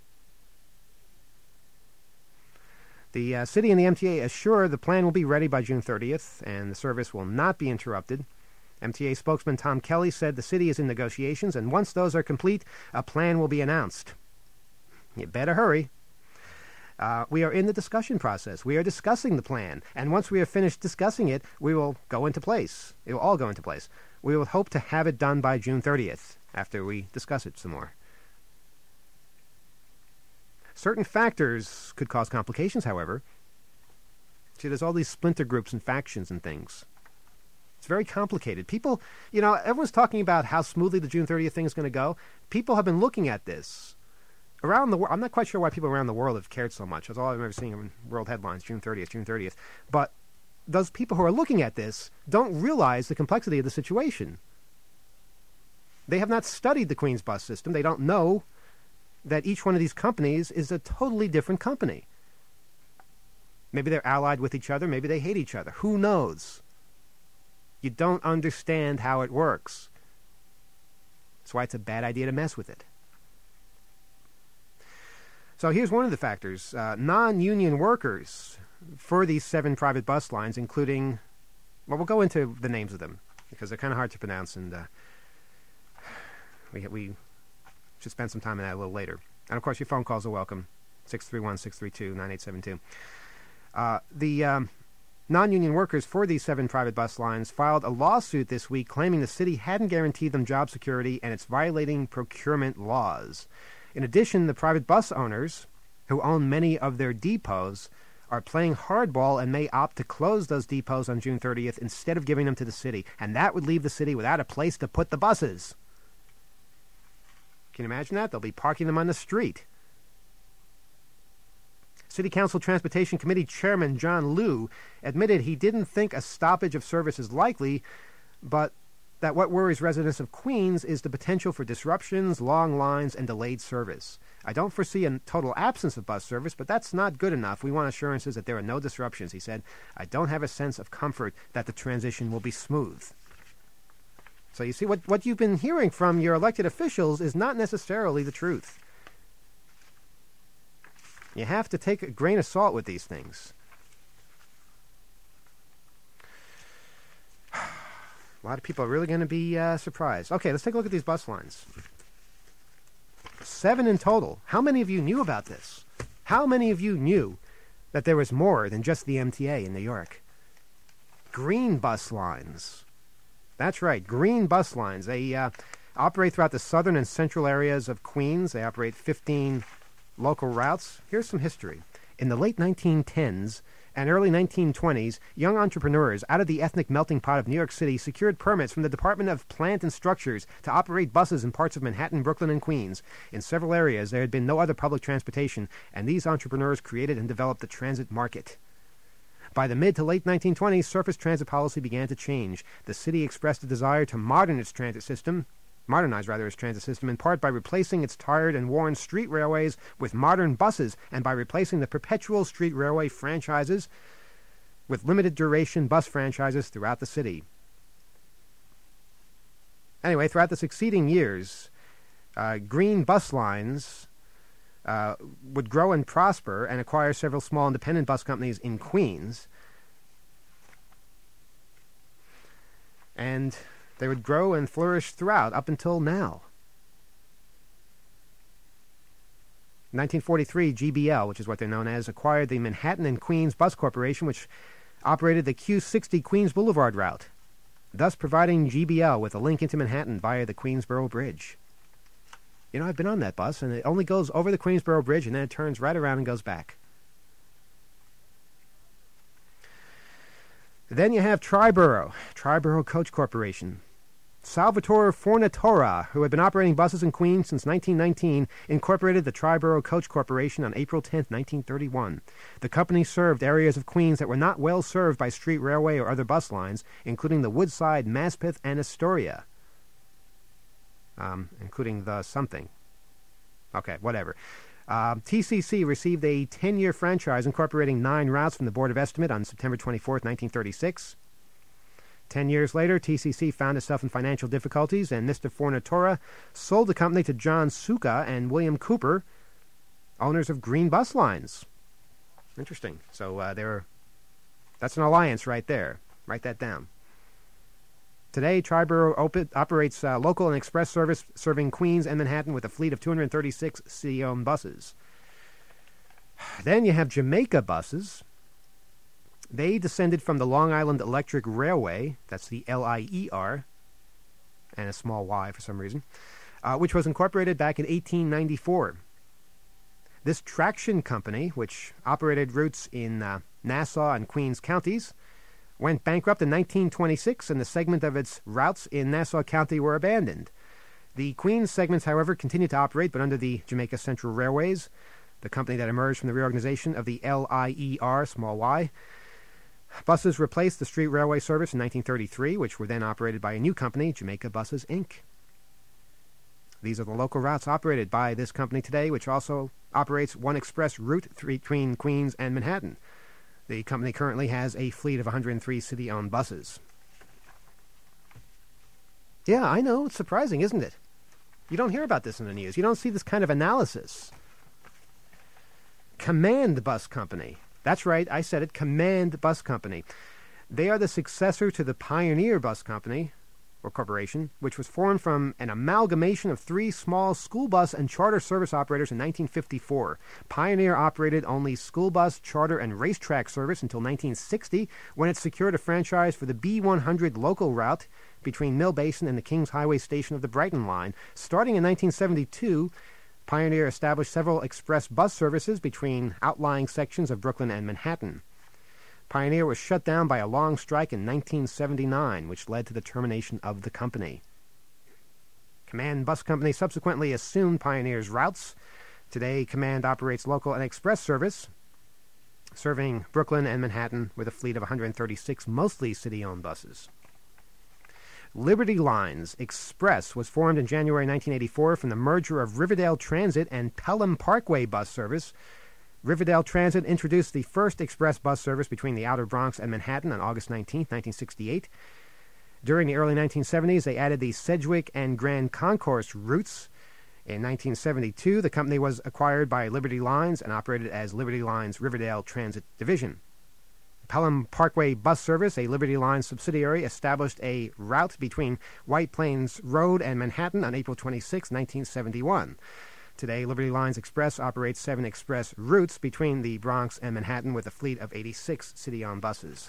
The uh, city and the M T A assure the plan will be ready by June thirtieth, and the service will not be interrupted. M T A spokesman Tom Kelly said the city is in negotiations, and once those are complete, a plan will be announced. You better hurry. Uh, we are in the discussion process. We are discussing the plan. And once we have finished discussing it, we will go into place. It will all go into place. We will hope to have it done by June thirtieth, after we discuss it some more. Certain factors could cause complications, however. See, there's all these splinter groups and factions and things. It's very complicated. People, you know, everyone's talking about how smoothly the June thirtieth thing is going to go. People have been looking at this around the world. I'm not quite sure why people around the world have cared so much. That's all I've ever seen in world headlines, June thirtieth, June thirtieth. But those people who are looking at this don't realize the complexity of the situation. They have not studied the Queens bus system. They don't know that each one of these companies is a totally different company. Maybe they're allied with each other. Maybe they hate each other. Who knows? You don't understand how it works. That's why it's a bad idea to mess with it. So here's one of the factors. Uh, non-union workers for these seven private bus lines, including, well, we'll go into the names of them because they're kind of hard to pronounce, and uh, we, we should spend some time on that a little later. And, of course, your phone calls are welcome, six three one, six three two, nine eight seven two. Uh, the um, non-union workers for these seven private bus lines filed a lawsuit this week claiming the city hadn't guaranteed them job security and it's violating procurement laws. In addition, the private bus owners, who own many of their depots, are playing hardball and may opt to close those depots on June thirtieth instead of giving them to the city, and that would leave the city without a place to put the buses. Can you imagine that? They'll be parking them on the street. City Council Transportation Committee Chairman John Liu admitted he didn't think a stoppage of service is likely, but that what worries residents of Queens is the potential for disruptions, long lines, and delayed service. I don't foresee a total absence of bus service, but that's not good enough. We want assurances that there are no disruptions, he said. I don't have a sense of comfort that the transition will be smooth. So you see, what, what you've been hearing from your elected officials is not necessarily the truth. You have to take a grain of salt with these things. A lot of people are really going to be uh, surprised. Okay, let's take a look at these bus lines. Seven in total. How many of you knew about this? How many of you knew that there was more than just the M T A in New York? Green bus lines. That's right, green bus lines. They uh, operate throughout the southern and central areas of Queens. They operate fifteen local routes. Here's some history. In the late nineteen tens and early nineteen twenties, young entrepreneurs out of the ethnic melting pot of New York City secured permits from the Department of Plant and Structures to operate buses in parts of Manhattan, Brooklyn, and Queens. In several areas, there had been no other public transportation, and these entrepreneurs created and developed the transit market. By the mid to late nineteen twenties, surface transit policy began to change. The city expressed a desire to modern its transit system, modernize rather its transit system, in part by replacing its tired and worn street railways with modern buses and by replacing the perpetual street railway franchises with limited duration bus franchises throughout the city. Anyway, throughout the succeeding years, uh, green bus lines uh, would grow and prosper and acquire several small independent bus companies in Queens. And they would grow and flourish throughout, up until now. In nineteen forty-three, G B L, which is what they're known as, acquired the Manhattan and Queens Bus Corporation, which operated the Q sixty Queens Boulevard route, thus providing G B L with a link into Manhattan via the Queensboro Bridge. You know, I've been on that bus, and it only goes over the Queensboro Bridge, and then it turns right around and goes back. Then you have Triborough, Triborough Coach Corporation. Salvatore Fornatora, who had been operating buses in Queens since nineteen nineteen, incorporated the Triborough Coach Corporation on April tenth, nineteen thirty-one. The company served areas of Queens that were not well served by street railway or other bus lines, including the Woodside, Maspeth, and Astoria. Um, including the something. Okay, whatever. Uh, T C C received a ten-year franchise incorporating nine routes from the Board of Estimate on September twenty-fourth, nineteen thirty-six. Ten years later, T C C found itself in financial difficulties, and Mister Fornatora sold the company to John Suka and William Cooper, owners of Green Bus Lines. Interesting. So uh, they're, that's an alliance right there. Write that down. Today, Triborough op- operates uh, local and express service serving Queens and Manhattan with a fleet of two hundred thirty-six city-owned buses. Then you have Jamaica buses. They descended from the Long Island Electric Railway, that's the L I E R, and a small y for some reason, uh, which was incorporated back in eighteen ninety-four. This traction company, which operated routes in uh, Nassau and Queens counties, went bankrupt in nineteen twenty-six, and the segment of its routes in Nassau County were abandoned. The Queens segments, however, continued to operate, but under the Jamaica Central Railways, the company that emerged from the reorganization of the L I E R, small y. Buses replaced the street railway service in nineteen thirty-three, which were then operated by a new company, Jamaica Buses, Incorporated. These are the local routes operated by this company today, which also operates one express route between Queens and Manhattan. The company currently has a fleet of one hundred three city-owned buses. Yeah, I know. It's surprising, isn't it? You don't hear about this in the news. You don't see this kind of analysis. Command Bus Company. That's right, I said it, Command Bus Company. They are the successor to the Pioneer Bus Company, or corporation, which was formed from an amalgamation of three small school bus and charter service operators in nineteen fifty-four. Pioneer operated only school bus, charter, and racetrack service until nineteen sixty, when it secured a franchise for the B one hundred local route between Mill Basin and the Kings Highway station of the Brighton Line. Starting in nineteen seventy-two, Pioneer established several express bus services between outlying sections of Brooklyn and Manhattan. Pioneer was shut down by a long strike in nineteen seventy-nine, which led to the termination of the company. Command Bus Company subsequently assumed Pioneer's routes. Today, Command operates local and express service, serving Brooklyn and Manhattan with a fleet of one hundred thirty-six mostly city-owned buses. Liberty Lines Express was formed in January nineteen eighty-four from the merger of Riverdale Transit and Pelham Parkway bus service. Riverdale Transit introduced the first express bus service between the Outer Bronx and Manhattan on August nineteenth, nineteen sixty-eight. During the early nineteen seventies, they added the Sedgwick and Grand Concourse routes. In nineteen seventy-two, the company was acquired by Liberty Lines and operated as Liberty Lines Riverdale Transit Division. Pelham Parkway Bus Service, a Liberty Lines subsidiary, established a route between White Plains Road and Manhattan on April twenty-sixth, nineteen seventy-one. Today, Liberty Lines Express operates seven express routes between the Bronx and Manhattan with a fleet of eighty-six city-owned buses.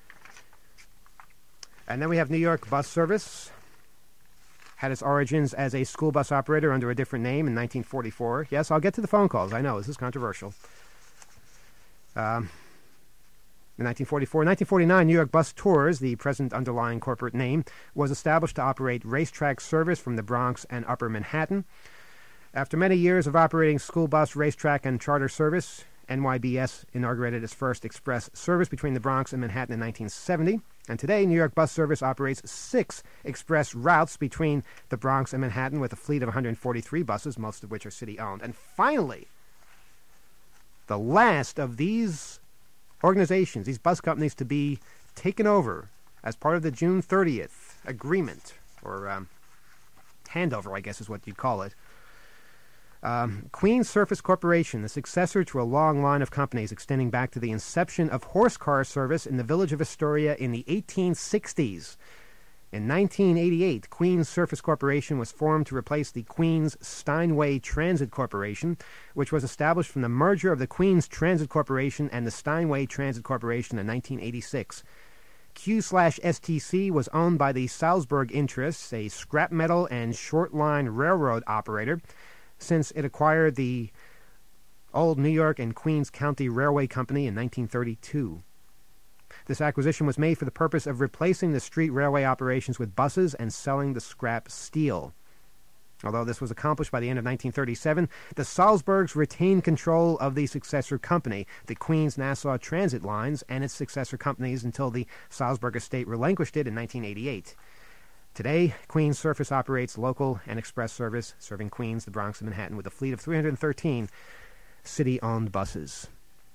And then we have New York Bus Service. Had its origins as a school bus operator under a different name in nineteen forty-four. Yes, I'll get to the phone calls. I know, this is controversial. Um, in nineteen forty-four, nineteen forty-nine, New York Bus Tours, the present underlying corporate name, was established to operate racetrack service from the Bronx and Upper Manhattan. After many years of operating school bus, racetrack, and charter service, N Y B S inaugurated its first express service between the Bronx and Manhattan in nineteen seventy. And today, New York Bus Service operates six express routes between the Bronx and Manhattan with a fleet of one hundred forty-three buses, most of which are city-owned. And finally, the last of these organizations, these bus companies, to be taken over as part of the June thirtieth agreement, or um, handover, I guess is what you'd call it. Um, Queens Surface Corporation, the successor to a long line of companies extending back to the inception of horse car service in the village of Astoria in the eighteen sixties. In nineteen eighty-eight, Queens Surface Corporation was formed to replace the Queens Steinway Transit Corporation, which was established from the merger of the Queens Transit Corporation and the Steinway Transit Corporation in nineteen eighty-six. Q slash S T C was owned by the Salzburg Interests, a scrap metal and short line railroad operator, since it acquired the old New York and Queens County Railway Company in nineteen thirty-two. This acquisition was made for the purpose of replacing the street railway operations with buses and selling the scrap steel. Although this was accomplished by the end of nineteen thirty-seven, the Salzburgs retained control of the successor company, the Queens-Nassau Transit Lines, and its successor companies until the Salzburg estate relinquished it in nineteen eighty-eight. Today, Queens Surface operates local and express service, serving Queens, the Bronx, and Manhattan with a fleet of three hundred thirteen city-owned buses.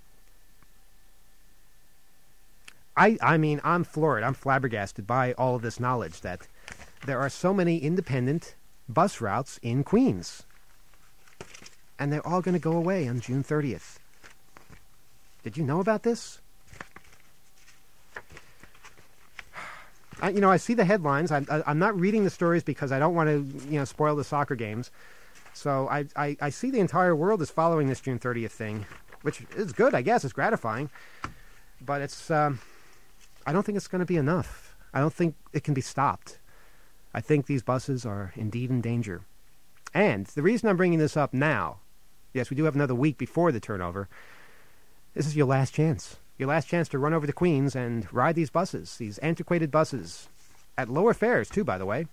I, I mean, I'm floored, I'm flabbergasted by all of this knowledge that there are so many independent bus routes in Queens. And they're all going to go away on June thirtieth. Did you know about this? I, you know, I see the headlines. I, I, I'm not reading the stories because I don't want to, you know, spoil the soccer games. So I, I, I see the entire world is following this June thirtieth thing. which is good, I guess. It's gratifying. But it's, um, I don't think it's going to be enough. I don't think it can be stopped. I think these buses are indeed in danger. And the reason I'm bringing this up now, yes, we do have another week before the turnover, this is your last chance. Your last chance to run over to Queens and ride these buses, these antiquated buses, at lower fares, too, by the way.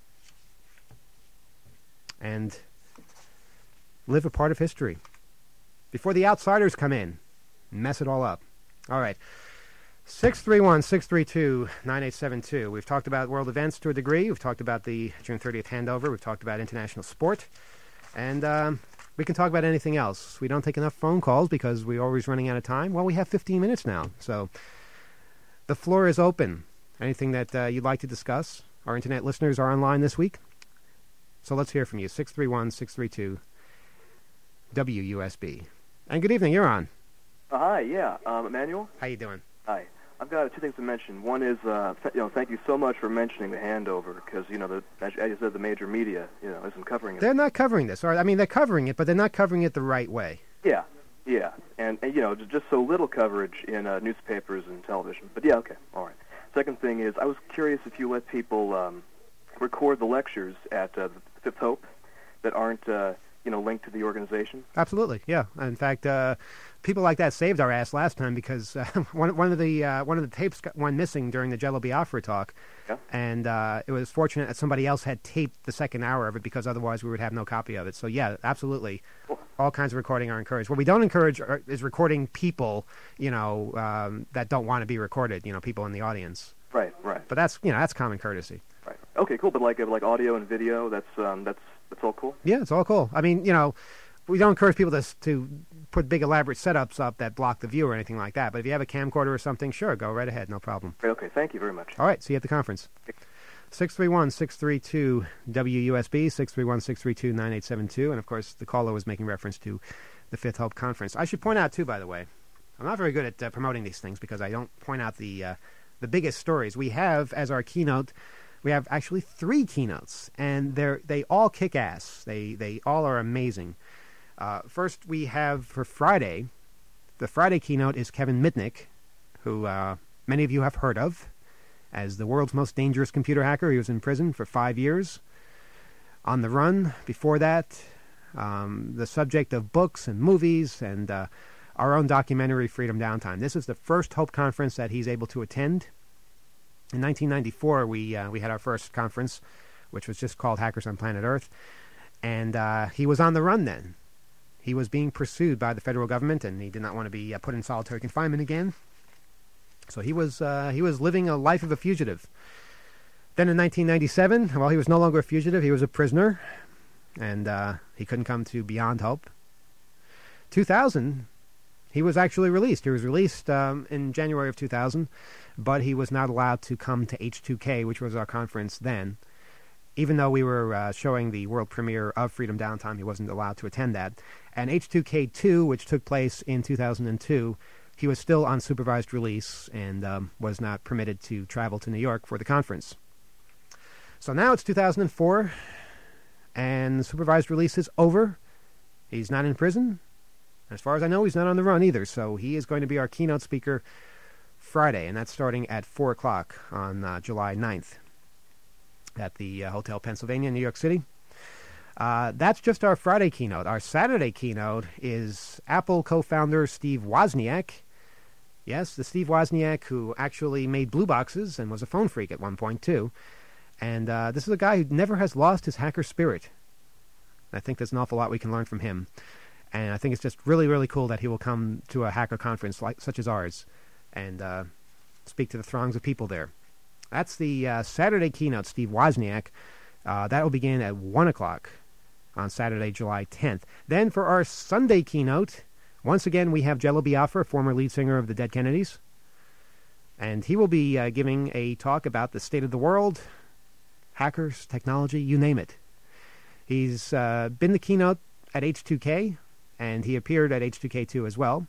And live a part of history before the outsiders come in and mess it all up. All right. six three one, six three two, nine eight seven two. We've talked about world events to a degree. We've talked about the June thirtieth handover. We've talked about international sport. And um, we can talk about anything else. We don't take enough phone calls because we're always running out of time. Well, we have fifteen minutes now. So the floor is open. Anything that uh, you'd like to discuss? Our internet listeners are online this week. So let's hear from you. six three one, six three two, W U S B. And good evening. You're on. Uh, hi, yeah. Um, Emmanuel? How you doing? Hi. I've got two things to mention. One is, uh, th- you know, thank you so much for mentioning the handover because, you know, the, as you said, the major media, you know, isn't covering it. They're not covering this. Or, I mean, they're covering it, but they're not covering it the right way. Yeah, yeah. And, and you know, just so little coverage in uh, newspapers and television. But, yeah, okay, all right. Second thing is, I was curious if you let people um, record the lectures at uh, the Fifth Hope that aren't, uh, you know, linked to the organization. Absolutely, yeah. In fact, uh, people like that saved our ass last time because uh, one one of the uh, one of the tapes got, went missing during the Jello Biafra talk, yeah. and uh, it was fortunate that somebody else had taped the second hour of it because otherwise we would have no copy of it. So yeah, absolutely, cool. All kinds of recording are encouraged. What we don't encourage are, is recording people, you know, um, that don't want to be recorded. You know, people in the audience. Right, right. But that's you know that's common courtesy. Right. Okay, cool. But like uh, like audio and video, that's um, that's that's all cool. Yeah, it's all cool. I mean, you know, we don't encourage people to to put big elaborate setups up that block the view or anything like that. But if you have a camcorder or something, sure, go right ahead, no problem. Right, okay, thank you very much. All right, see you at the conference. six three one, six three two, W U S B, six three one, six three two, nine eight seven two. And, of course, the caller was making reference to the Fifth Hope Conference. I should point out, too, by the way, I'm not very good at uh, promoting these things because I don't point out the uh, the biggest stories. We have, as our keynote, we have actually three keynotes, and they're they all kick ass. They, they all are amazing. Uh, first, we have for Friday, the Friday keynote is Kevin Mitnick, who uh, many of you have heard of as the world's most dangerous computer hacker. He was in prison for five years, on the run before that, um, the subject of books and movies, and uh, our own documentary, Freedom Downtime. This is the first Hope Conference that he's able to attend. In nineteen ninety-four, we, uh, we had our first conference, which was just called Hackers on Planet Earth, and uh, he was on the run then. He was being pursued by the federal government, and he did not want to be uh, put in solitary confinement again. So he was uh, he was living a life of a fugitive. Then in nineteen ninety-seven, while he was no longer a fugitive, he was a prisoner, and uh, he couldn't come to Beyond Hope. two thousand, he was actually released. He was released um, in January of two thousand, but he was not allowed to come to H two K, which was our conference then. Even though we were uh, showing the world premiere of Freedom Downtime, he wasn't allowed to attend that. And H two K two, which took place in two thousand two, he was still on supervised release and um, was not permitted to travel to New York for the conference. So now it's two thousand four, and supervised release is over. He's not in prison. As far as I know, he's not on the run either, so he is going to be our keynote speaker Friday, and that's starting at four o'clock on uh, July ninth. At the uh, Hotel Pennsylvania in New York City. Uh, that's just our Friday keynote. Our Saturday keynote is Apple co-founder Steve Wozniak. Yes, the Steve Wozniak who actually made Blue Boxes and was a phone freak at one point, too. And uh, this is a guy who never has lost his hacker spirit. I think there's an awful lot we can learn from him. And I think it's just really, really cool that he will come to a hacker conference like such as ours and uh, speak to the throngs of people there. That's the uh, Saturday keynote, Steve Wozniak. Uh, that will begin at one o'clock on Saturday, July tenth. Then for our Sunday keynote, once again, we have Jello Biafra, former lead singer of the Dead Kennedys. And he will be uh, giving a talk about the state of the world, hackers, technology, you name it. He's uh, been the keynote at H two K, and he appeared at H two K two as well.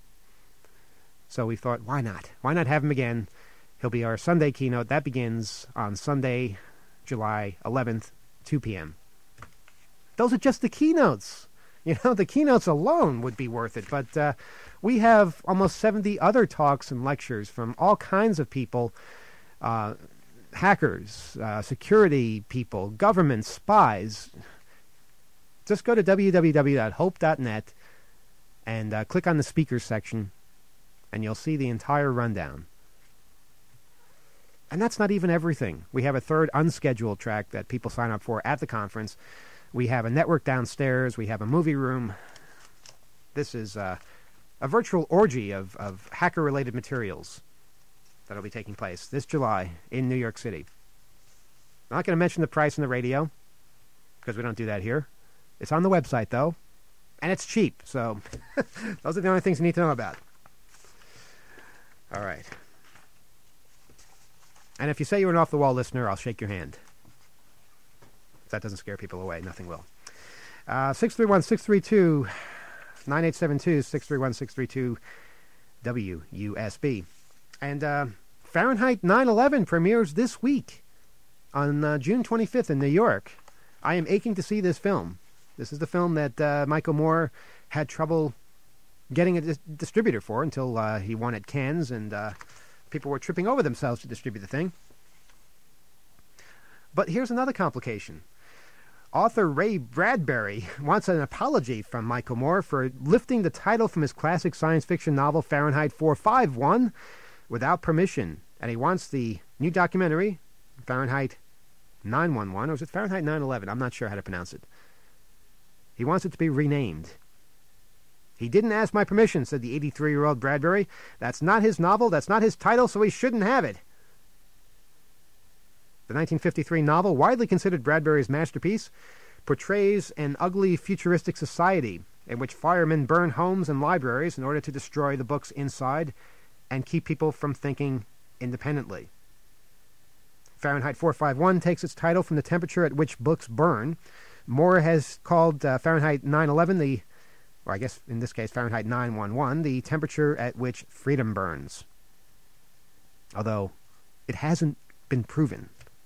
So we thought, why not? Why not have him again? He'll be our Sunday keynote. That begins on Sunday, July eleventh, two p.m. Those are just the keynotes. You know, the keynotes alone would be worth it. But uh, we have almost seventy other talks and lectures from all kinds of people, uh, hackers, uh, security people, government, spies. Just go to w w w dot hope dot net and uh, click on the speakers section, and you'll see the entire rundown. And that's not even everything. We have a third unscheduled track that people sign up for at the conference. We have a network downstairs. We have a movie room. This is uh, a virtual orgy of, of hacker-related materials that will be taking place this July in New York City. I'm not going to mention the price on the radio, because we don't do that here. It's on the website, though, and it's cheap. So those are the only things you need to know about. All right. And if you say you're an off-the-wall listener, I'll shake your hand. If that doesn't scare people away, nothing will. Uh, six three one, six three two, nine eight seven two, six three one, six three two, W U S B. And uh, Fahrenheit nine eleven premieres this week on uh, June twenty-fifth in New York. I am aching to see this film. This is the film that uh, Michael Moore had trouble getting a dis- distributor for until uh, he won at Cannes, and uh, people were tripping over themselves to distribute the thing. But here's another complication. Author Ray Bradbury wants an apology from Michael Moore for lifting the title from his classic science fiction novel Fahrenheit four fifty-one without permission. And he wants the new documentary, Fahrenheit nine eleven, or is it Fahrenheit nine eleven? I'm not sure how to pronounce it. He wants it to be renamed. He didn't ask my permission, said the eighty-three-year-old Bradbury. That's not his novel, that's not his title, so he shouldn't have it. The nineteen fifty-three novel, widely considered Bradbury's masterpiece, portrays an ugly futuristic society in which firemen burn homes and libraries in order to destroy the books inside and keep people from thinking independently. Fahrenheit four fifty-one takes its title from the temperature at which books burn. Moore has called uh, Fahrenheit nine eleven the, or I guess in this case Fahrenheit nine eleven, the temperature at which freedom burns. Although it hasn't been proven.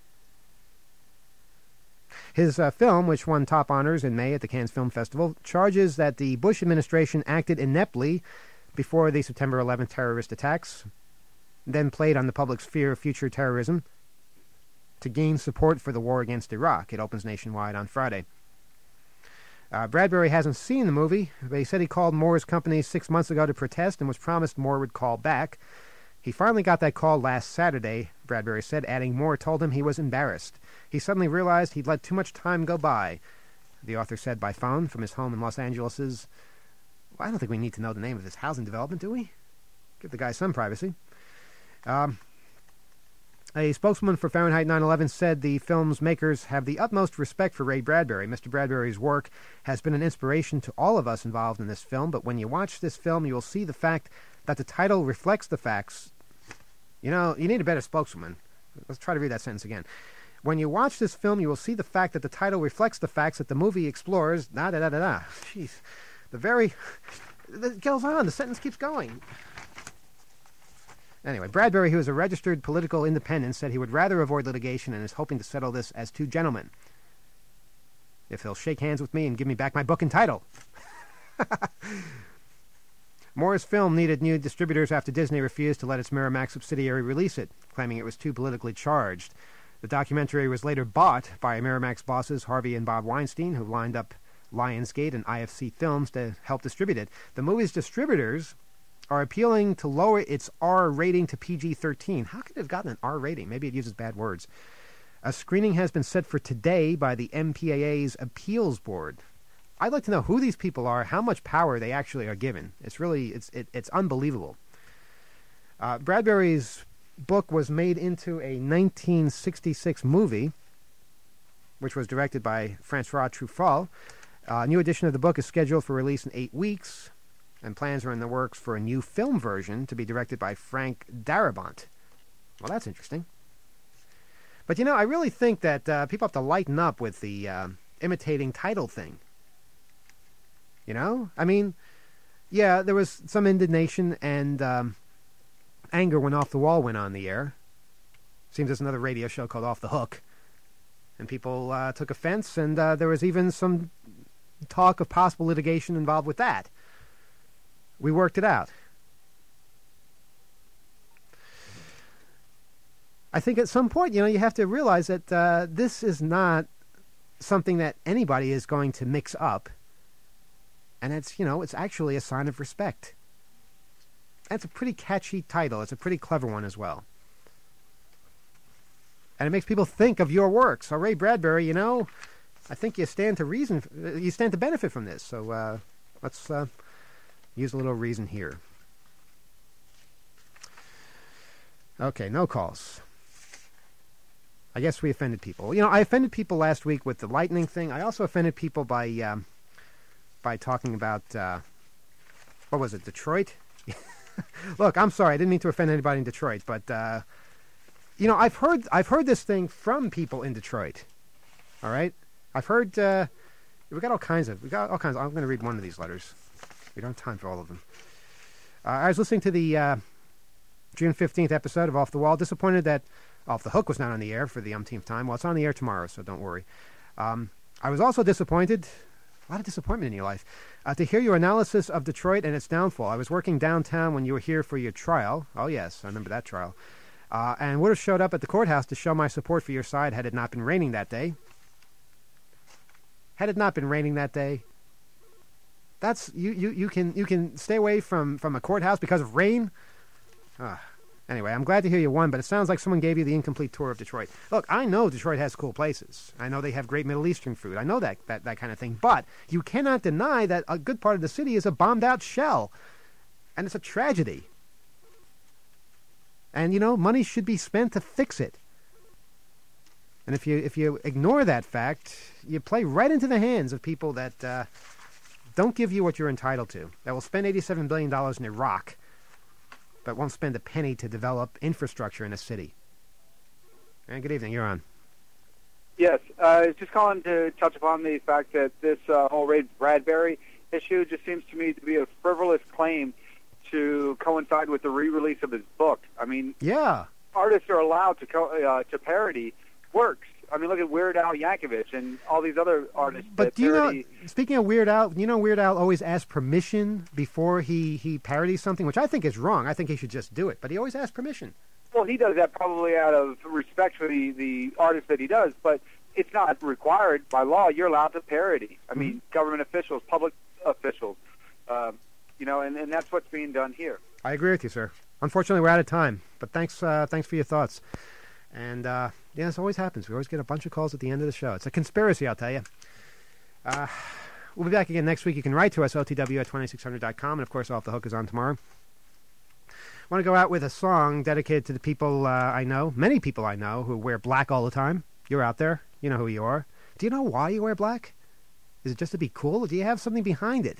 His uh, film, which won top honors in May at the Cannes Film Festival, charges that the Bush administration acted ineptly before the September eleventh terrorist attacks, then played on the public's fear of future terrorism to gain support for the war against Iraq. It opens nationwide on Friday. Uh, Bradbury hasn't seen the movie, but he said he called Moore's company six months ago to protest and was promised Moore would call back. He finally got that call last Saturday, Bradbury said, adding Moore told him he was embarrassed. He suddenly realized he'd let too much time go by, the author said by phone from his home in Los Angeles'. Well, I don't think we need to know the name of this housing development, do we? Give the guy some privacy. Um, a spokeswoman for Fahrenheit nine eleven said the film's makers have the utmost respect for Ray Bradbury. Mister Bradbury's work has been an inspiration to all of us involved in this film, but when you watch this film, you will see the fact that the title reflects the facts. You know, you need a better spokeswoman. Let's try to read that sentence again. When you watch this film, you will see the fact that the title reflects the facts that the movie explores. Da da da da da. Jeez, the very it goes on. The sentence keeps going. Anyway, Bradbury, who is a registered political independent, said he would rather avoid litigation and is hoping to settle this as two gentlemen. If he'll shake hands with me and give me back my book and title. Moore's film needed new distributors after Disney refused to let its Miramax subsidiary release it, claiming it was too politically charged. The documentary was later bought by Miramax bosses Harvey and Bob Weinstein, who lined up Lionsgate and I F C Films to help distribute it. The movie's distributors are appealing to lower its R rating to P G thirteen. How could it have gotten an R rating? Maybe it uses bad words. A screening has been set for today by the M P A A's Appeals Board. I'd like to know who these people are, how much power they actually are given. It's really, it's it, it's unbelievable. Uh, Bradbury's book was made into a nineteen sixty-six movie, which was directed by Francois Truffaut. Uh, a new edition of the book is scheduled for release in eight weeks, and plans are in the works for a new film version to be directed by Frank Darabont. Well, that's interesting. But, you know, I really think that uh, people have to lighten up with the uh, imitating title thing. You know? I mean, yeah, there was some indignation and um, anger when Off the Wall went on the air. Seems there's another radio show called Off the Hook. And people uh, took offense, and uh, there was even some talk of possible litigation involved with that. We worked it out. I think at some point, you know, you have to realize that uh, this is not something that anybody is going to mix up. And it's, you know, it's actually a sign of respect. That's a pretty catchy title. It's a pretty clever one as well. And it makes people think of your work. So Ray Bradbury, you know, I think you stand to reason, you stand to benefit from this. So uh, let's uh, use a little reason here. Okay, no calls. I guess we offended people. You know, I offended people last week with the lightning thing. I also offended people by um, by talking about, uh, what was it, Detroit? Look, I'm sorry. I didn't mean to offend anybody in Detroit, but, uh, you know, I've heard I've heard this thing from people in Detroit. All right? I've heard, uh, we got all kinds of, we got all kinds of, I'm going to read one of these letters. We don't have time for all of them. Uh, I was listening to the uh, June fifteenth episode of Off the Wall, disappointed that Off the Hook was not on the air for the umpteenth time. Well, it's on the air tomorrow, so don't worry. Um, I was also disappointed, a lot of disappointment in your life, uh, to hear your analysis of Detroit and its downfall. I was working downtown when you were here for your trial. Oh, yes, I remember that trial. Uh, and would have showed up at the courthouse to show my support for your side had it not been raining that day. Had it not been raining that day. That's, you, you, you can you can stay away from, from a courthouse because of rain? Uh, anyway, I'm glad to hear you won, but it sounds like someone gave you the incomplete tour of Detroit. Look, I know Detroit has cool places. I know they have great Middle Eastern food. I know that, that, that kind of thing. But you cannot deny that a good part of the city is a bombed-out shell. And it's a tragedy. And, you know, money should be spent to fix it. And if you if you ignore that fact, you play right into the hands of people that uh, don't give you what you're entitled to, that will spend eighty-seven billion dollars in Iraq, but won't spend a penny to develop infrastructure in a city. And good evening, you're on. Yes, uh, I was just calling to touch upon the fact that this uh, whole Ray Bradbury issue just seems to me to be a frivolous claim to coincide with the re-release of his book. I mean, yeah, artists are allowed to co- uh, to parody works. I mean, look at Weird Al Yankovic and all these other artists. But that do you parody... know, speaking of Weird Al, you know Weird Al always asks permission before he, he parodies something, which I think is wrong. I think he should just do it, but he always asks permission. Well, he does that probably out of respect for the, the artist that he does, but it's not required by law. You're allowed to parody. I mean, mm-hmm. government officials, public officials, um, you know, and, and that's what's being done here. I agree with you, sir. Unfortunately, we're out of time, but thanks uh, thanks for your thoughts. And, uh, yeah, this always happens. We always get a bunch of calls at the end of the show. It's a conspiracy, I'll tell you. Uh, we'll be back again next week. You can write to us, O T W at twenty-six hundred dot com. And, of course, Off the Hook is on tomorrow. I want to go out with a song dedicated to the people uh, I know, many people I know, who wear black all the time. You're out there. You know who you are. Do you know why you wear black? Is it just to be cool, or do you have something behind it?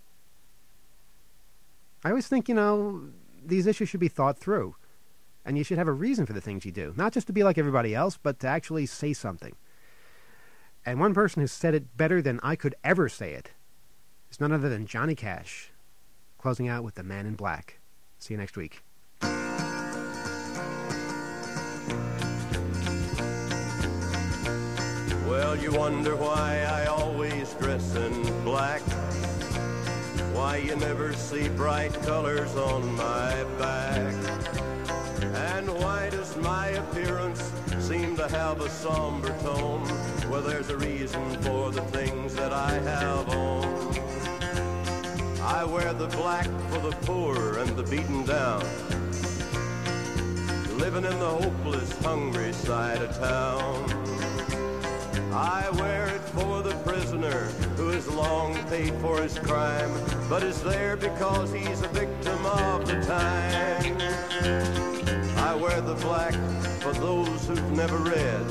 I always think, you know, these issues should be thought through. And you should have a reason for the things you do. Not just to be like everybody else, but to actually say something. And one person who said it better than I could ever say it is none other than Johnny Cash, closing out with The Man in Black. See you next week. Well, you wonder why I always dress in black, why you never see bright colors on my back. And why does my appearance seem to have a somber tone? Well, there's a reason for the things that I have on. I wear the black for the poor and the beaten down, living in the hopeless, hungry side of town. I wear it for the prisoner who has long paid for his crime, but is there because he's a victim of the time. I wear the black for those who've never read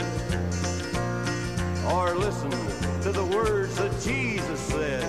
or listened to the words that Jesus said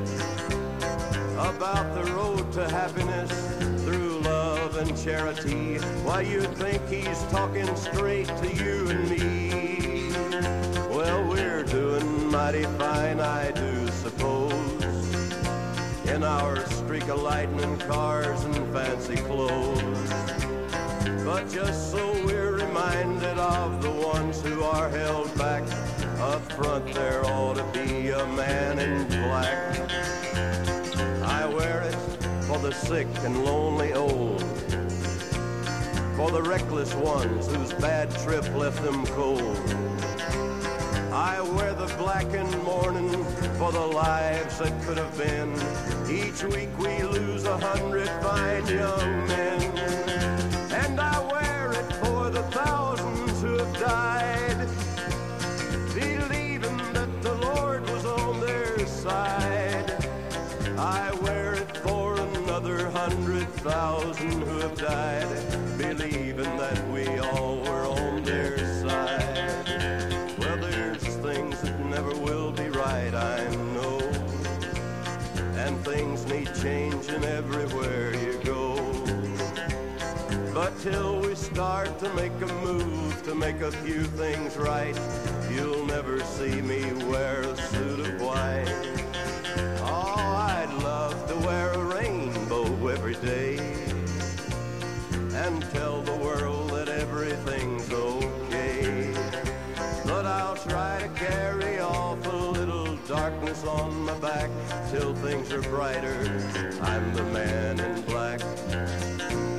about the road to happiness through love and charity. Why, you'd think he's talking straight to you and me. Well, we're doing mighty fine, I do suppose, in our streak of lightning cars and fancy clothes. But just so we're reminded of the ones who are held back, Up front there ought to be a man in black. I wear it for the sick and lonely old, for the reckless ones whose bad trip left them cold. I wear the black in mourning for the lives that could have been. Each week we lose a hundred fine young men. And I wear it for the thousands who have died, believing that the Lord was on their side. I wear it for another hundred thousand who have died, believing that we all were on their side. Well, there's things that never will be right, I know, and things need changing everywhere you go. But till we start to make a move to make a few things right, you'll never see me wear a suit of white. Oh, I'd love to wear a rainbow every day and tell the world that everything's okay. But I'll try to carry off a little darkness on my back till things are brighter. I'm the man in black.